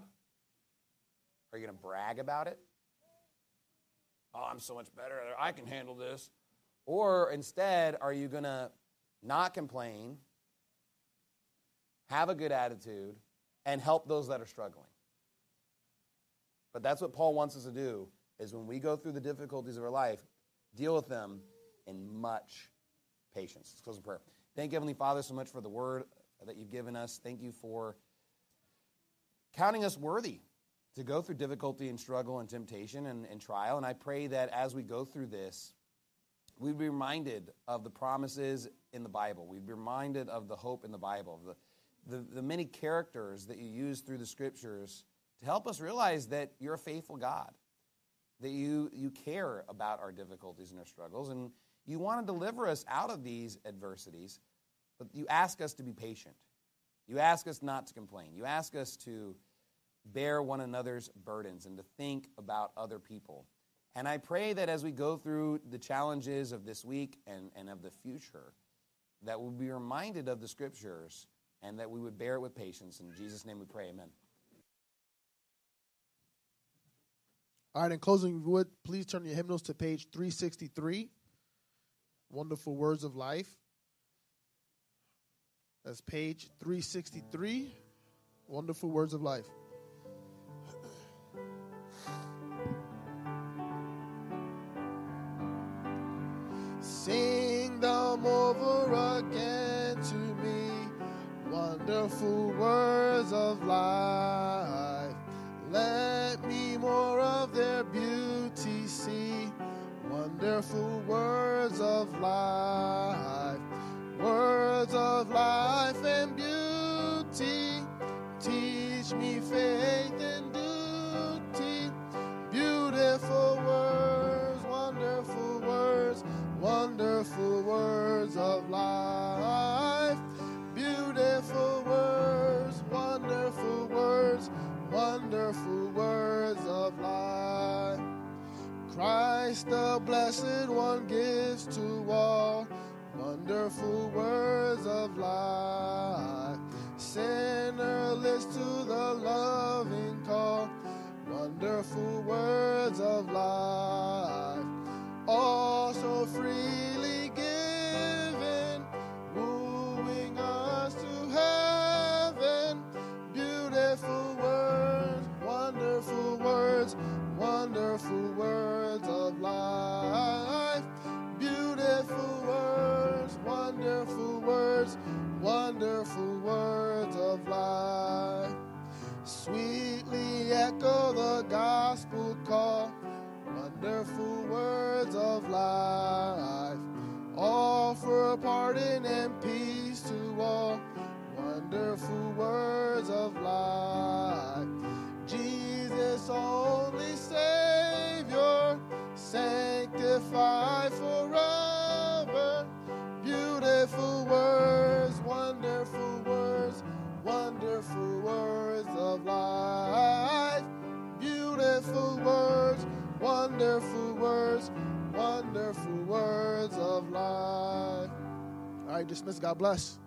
S2: Are you going to brag about it? Oh, I'm so much better. I can handle this. Or instead, are you going to not complain, have a good attitude, and help those that are struggling? But that's what Paul wants us to do, is when we go through the difficulties of our life, deal with them in much patience. Let's close in prayer. Thank you, Heavenly Father, so much for the word that you've given us. Thank you for counting us worthy to go through difficulty and struggle and temptation and trial. And I pray that as we go through this, we'd be reminded of the promises in the Bible. We'd be reminded of the hope in the Bible, the many characters that you use through the Scriptures to help us realize that you're a faithful God, that you care about our difficulties and our struggles, and you want to deliver us out of these adversities, but you ask us to be patient. You ask us not to complain. You ask us to bear one another's burdens and to think about other people. And I pray that as we go through the challenges of this week and of the future, that we'll be reminded of the Scriptures and that we would bear it with patience. In Jesus' name we pray, amen.
S1: All right, in closing, if you would, please turn your hymnals to page 363, Wonderful Words of Life. That's page 363, Wonderful Words of Life. Sing them over again to me, wonderful words of life. Let me more of their beauty see, wonderful words of life. Words of life and beauty, teach me faith and duty. Beautiful words, wonderful words, wonderful words of life. Beautiful words, wonderful words, wonderful words of life. Christ the Blessed One gives to all, wonderful words of life. Sinner, listen to the loving call, wonderful words of life. All so freely given, wooing us to heaven. Beautiful words, wonderful words, wonderful words of life. Beautiful words, wonderful words, wonderful words of life. Sweetly echo the gospel call, wonderful words of life. Offer pardon and peace to all, wonderful words of life. Jesus, only Savior, sanctified forever. Beautiful words, wonderful words, wonderful words of life. Beautiful words, wonderful words, wonderful words of life. All right, dismiss. God bless.